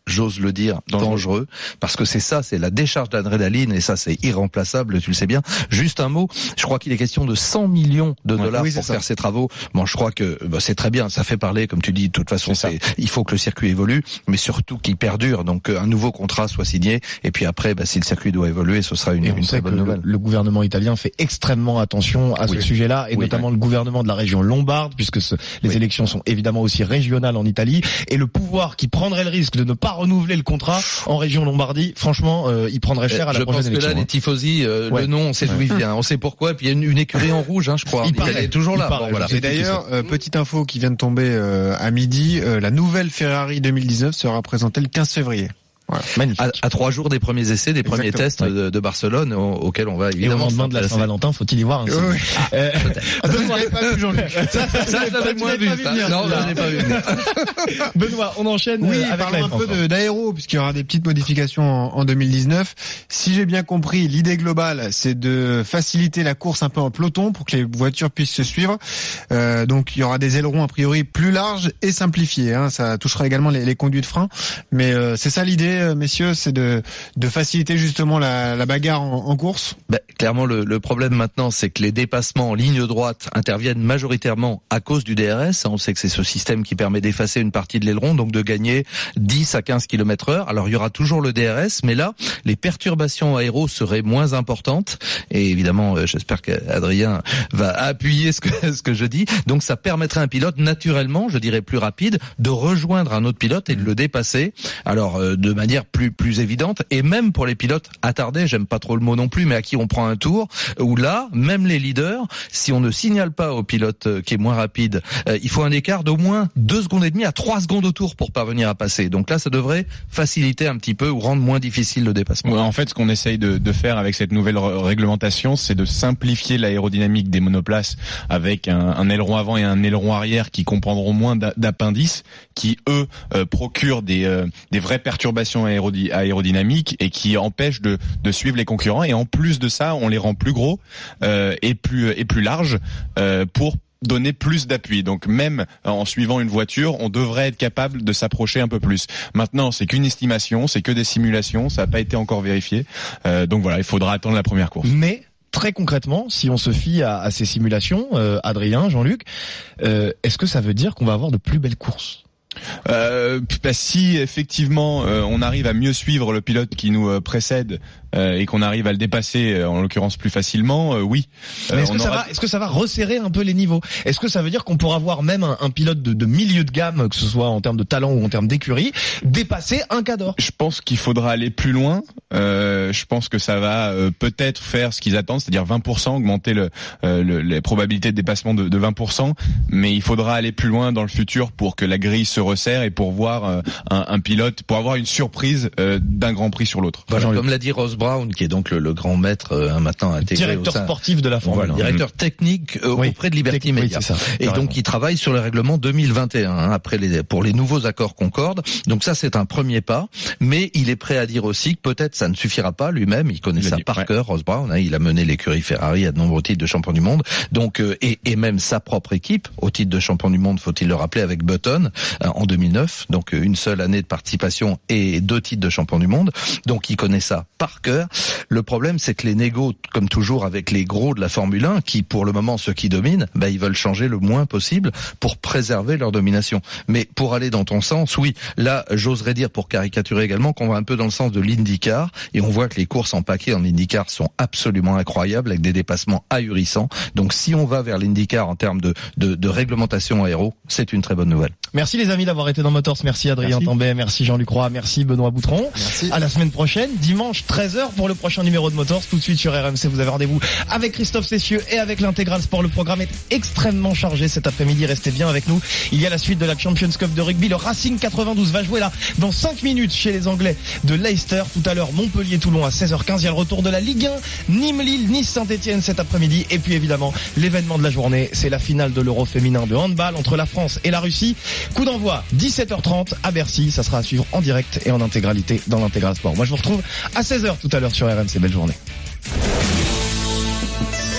j'ose le dire, dangereux. dangereux, parce que c'est ça, c'est la décharge d'adrénaline, et ça c'est irremplaçable, tu le sais bien. Juste un mot, je crois qu'il est question de cent millions de ouais, dollars oui, pour ça. faire ces travaux. Bon, je crois que bah, c'est très bien, ça fait parler, comme tu dis, de toute façon, c'est, il faut que le circuit évolue, mais surtout qu'il perdure, donc un nouveau contrat soit signé, et puis après, bah, si le circuit doit évoluer, ce sera une, et on une sait très bonne que nouvelle. Le, le gouvernement italien fait extrêmement attention à oui. ce sujet-là, et oui, notamment oui. le gouvernement de la région lombarde, puisque ce, les oui. élections sont évidemment aussi régionales en Italie, et le pouvoir qui prendrait le risque de ne pas renouveler le contrat en région Lombardie, franchement, euh, il prendrait cher à la je prochaine pense que élection. là, les tifosi, euh, ouais. le nom, on sait d'où il vient, on sait pourquoi, et puis il y a une, une écurie en rouge, hein, je crois. Il, il paraît, est toujours là. Paraît, bon, voilà. Et d'ailleurs, euh, petite info qui vient de tomber euh, à midi, euh, la nouvelle Ferrari deux mille dix-neuf sera présentée le quinze février. Voilà. Magnifique. À, à trois jours des premiers essais, des premiers Exactement. tests de, de Barcelone, au, auxquels on va évidemment. Et au lendemain de la Saint-Valentin, faut-il y voir un signe. Oui. Euh, Benoît, pas vu Jean-Luc. Ça, ça, Ça, je l'avais moins vu, ça. Non, je l'ai pas vu. Benoît, on enchaîne Oui, avec parlons la un F un peu de, d'aéro, puisqu'il y aura des petites modifications en, en deux mille dix-neuf. Si j'ai bien compris, l'idée globale, c'est de faciliter la course un peu en peloton pour que les voitures puissent se suivre. Euh, donc, il y aura des ailerons a priori plus larges et simplifiés. Hein. Ça touchera également les, les conduits de frein. Mais euh, c'est ça l'idée, messieurs, c'est de, de faciliter justement la, la bagarre en, en course. Ben, clairement, le, le problème maintenant, c'est que les dépassements en ligne droite interviennent majoritairement à cause du D R S. On sait que c'est ce système qui permet d'effacer une partie de l'aileron, donc de gagner dix à quinze kilomètres heure. Alors, il y aura toujours le D R S, mais là, les perturbations aéro seraient moins importantes. Et évidemment, j'espère qu'Adrien va appuyer ce que, ce que je dis. Donc, ça permettrait à un pilote, naturellement, je dirais plus rapide, de rejoindre un autre pilote et de le dépasser. Alors, euh, de manière plus, plus évidente. Et même pour les pilotes attardés, j'aime pas trop le mot non plus, mais à qui on prend un tour, où là, même les leaders, si on ne signale pas au pilote qui est moins rapide, euh, il faut un écart d'au moins deux secondes et demie à trois secondes au tour pour parvenir à passer. Donc là, ça devrait faciliter un petit peu ou rendre moins difficile le dépassement. Ouais, en fait, ce qu'on essaye de, de faire avec cette nouvelle réglementation, c'est de simplifier l'aérodynamique des monoplaces avec un, un aileron avant et un aileron arrière qui comprendront moins d'appendices, qui eux euh, procurent des, euh, des vraies perturbations aérody aérodynamiques et qui empêchent de, de suivre les concurrents. Et en plus de ça, on les rend plus gros euh, et plus et plus larges euh, pour donner plus d'appui. Donc même en suivant une voiture, on devrait être capable de s'approcher un peu plus. Maintenant, c'est qu'une estimation, c'est que des simulations, ça n'a pas été encore vérifié. Euh, donc voilà, il faudra attendre la première course. Mais très concrètement, si on se fie à, à ces simulations, euh, Adrien, Jean-Luc, euh, est-ce que ça veut dire qu'on va avoir de plus belles courses ? Euh, bah, si effectivement euh, on arrive à mieux suivre le pilote qui nous euh, précède euh, et qu'on arrive à le dépasser euh, en l'occurrence plus facilement, euh, oui. Mais est-ce euh, que ça aura... va, est-ce que ça va resserrer un peu les niveaux ? Est-ce que ça veut dire qu'on pourra voir même un, un pilote de, de milieu de gamme, que ce soit en termes de talent ou en termes d'écurie, dépasser un Cador ? Je pense qu'il faudra aller plus loin. Euh, je pense que ça va euh, peut-être faire ce qu'ils attendent, c'est-à-dire vingt pour cent, augmenter le, euh, le, les probabilités de dépassement de, de vingt pour cent. Mais il faudra aller plus loin dans le futur pour que la grille se resserre et pour voir euh, un, un pilote, pour avoir une surprise euh, d'un Grand Prix sur l'autre. Voilà, comme l'a dit Ross Brown, qui est donc le, le grand maître euh, maintenant intégré directeur au sein, sportif de la Formule voilà, un. directeur technique euh, oui, auprès de Liberty Media. Oui, et donc il travaille sur le règlement deux mille vingt et un hein, après les pour les nouveaux accords Concorde. Donc ça c'est un premier pas, mais il est prêt à dire aussi que peut-être ça ne suffira pas lui-même. Il connaît il ça dit, par ouais. cœur, Ross Brown. Hein, il a mené l'écurie Ferrari à de nombreux titres de champion du monde. Donc euh, et, et même sa propre équipe au titre de champion du monde, faut-il le rappeler, avec Button euh, en deux mille neuf. Donc euh, une seule année de participation et deux titres de champion du monde. Donc il connaît ça par cœur. Le problème, c'est que les négos, comme toujours avec les gros de la Formule un, qui pour le moment ceux qui dominent, bah, ils veulent changer le moins possible pour préserver leur domination. Mais pour aller dans ton sens, oui, là j'oserais dire, pour caricaturer également, qu'on va un peu dans le sens de l'IndyCar, et on voit que les courses en paquet en IndyCar sont absolument incroyables, avec des dépassements ahurissants. Donc si on va vers l'IndyCar en termes de, de, de réglementation aéro, c'est une très bonne nouvelle. Merci les amis d'avoir été dans Motors, merci Adrien Tambay, merci Jean-Luc Roy, merci Benoît Boutron. Merci. À la semaine prochaine, dimanche treize heures pour le prochain numéro de Motors. Tout de suite sur R M C, vous avez rendez-vous avec Christophe Cessieux et avec l'Intégral Sport. Le programme est extrêmement chargé cet après-midi, restez bien avec nous. Il y a la suite de la Champions Cup de rugby. Le Racing quatre-vingt-douze va jouer là dans cinq minutes chez les Anglais de Leicester. Tout à l'heure, Montpellier-Toulon à seize heures quinze. Il y a le retour de la Ligue un, Nîmes-Lille, Nice-Saint-Etienne cet après-midi. Et puis évidemment, l'événement de la journée, c'est la finale de l'Euro féminin de handball entre la France et la Russie. Coup d'envoi dix-sept heures trente à Bercy. Ça sera à suivre en direct et en intégralité dans l'Intégral Sport. Moi, je vous retrouve à seize heures tout à l'heure sur R M C. Belle journée.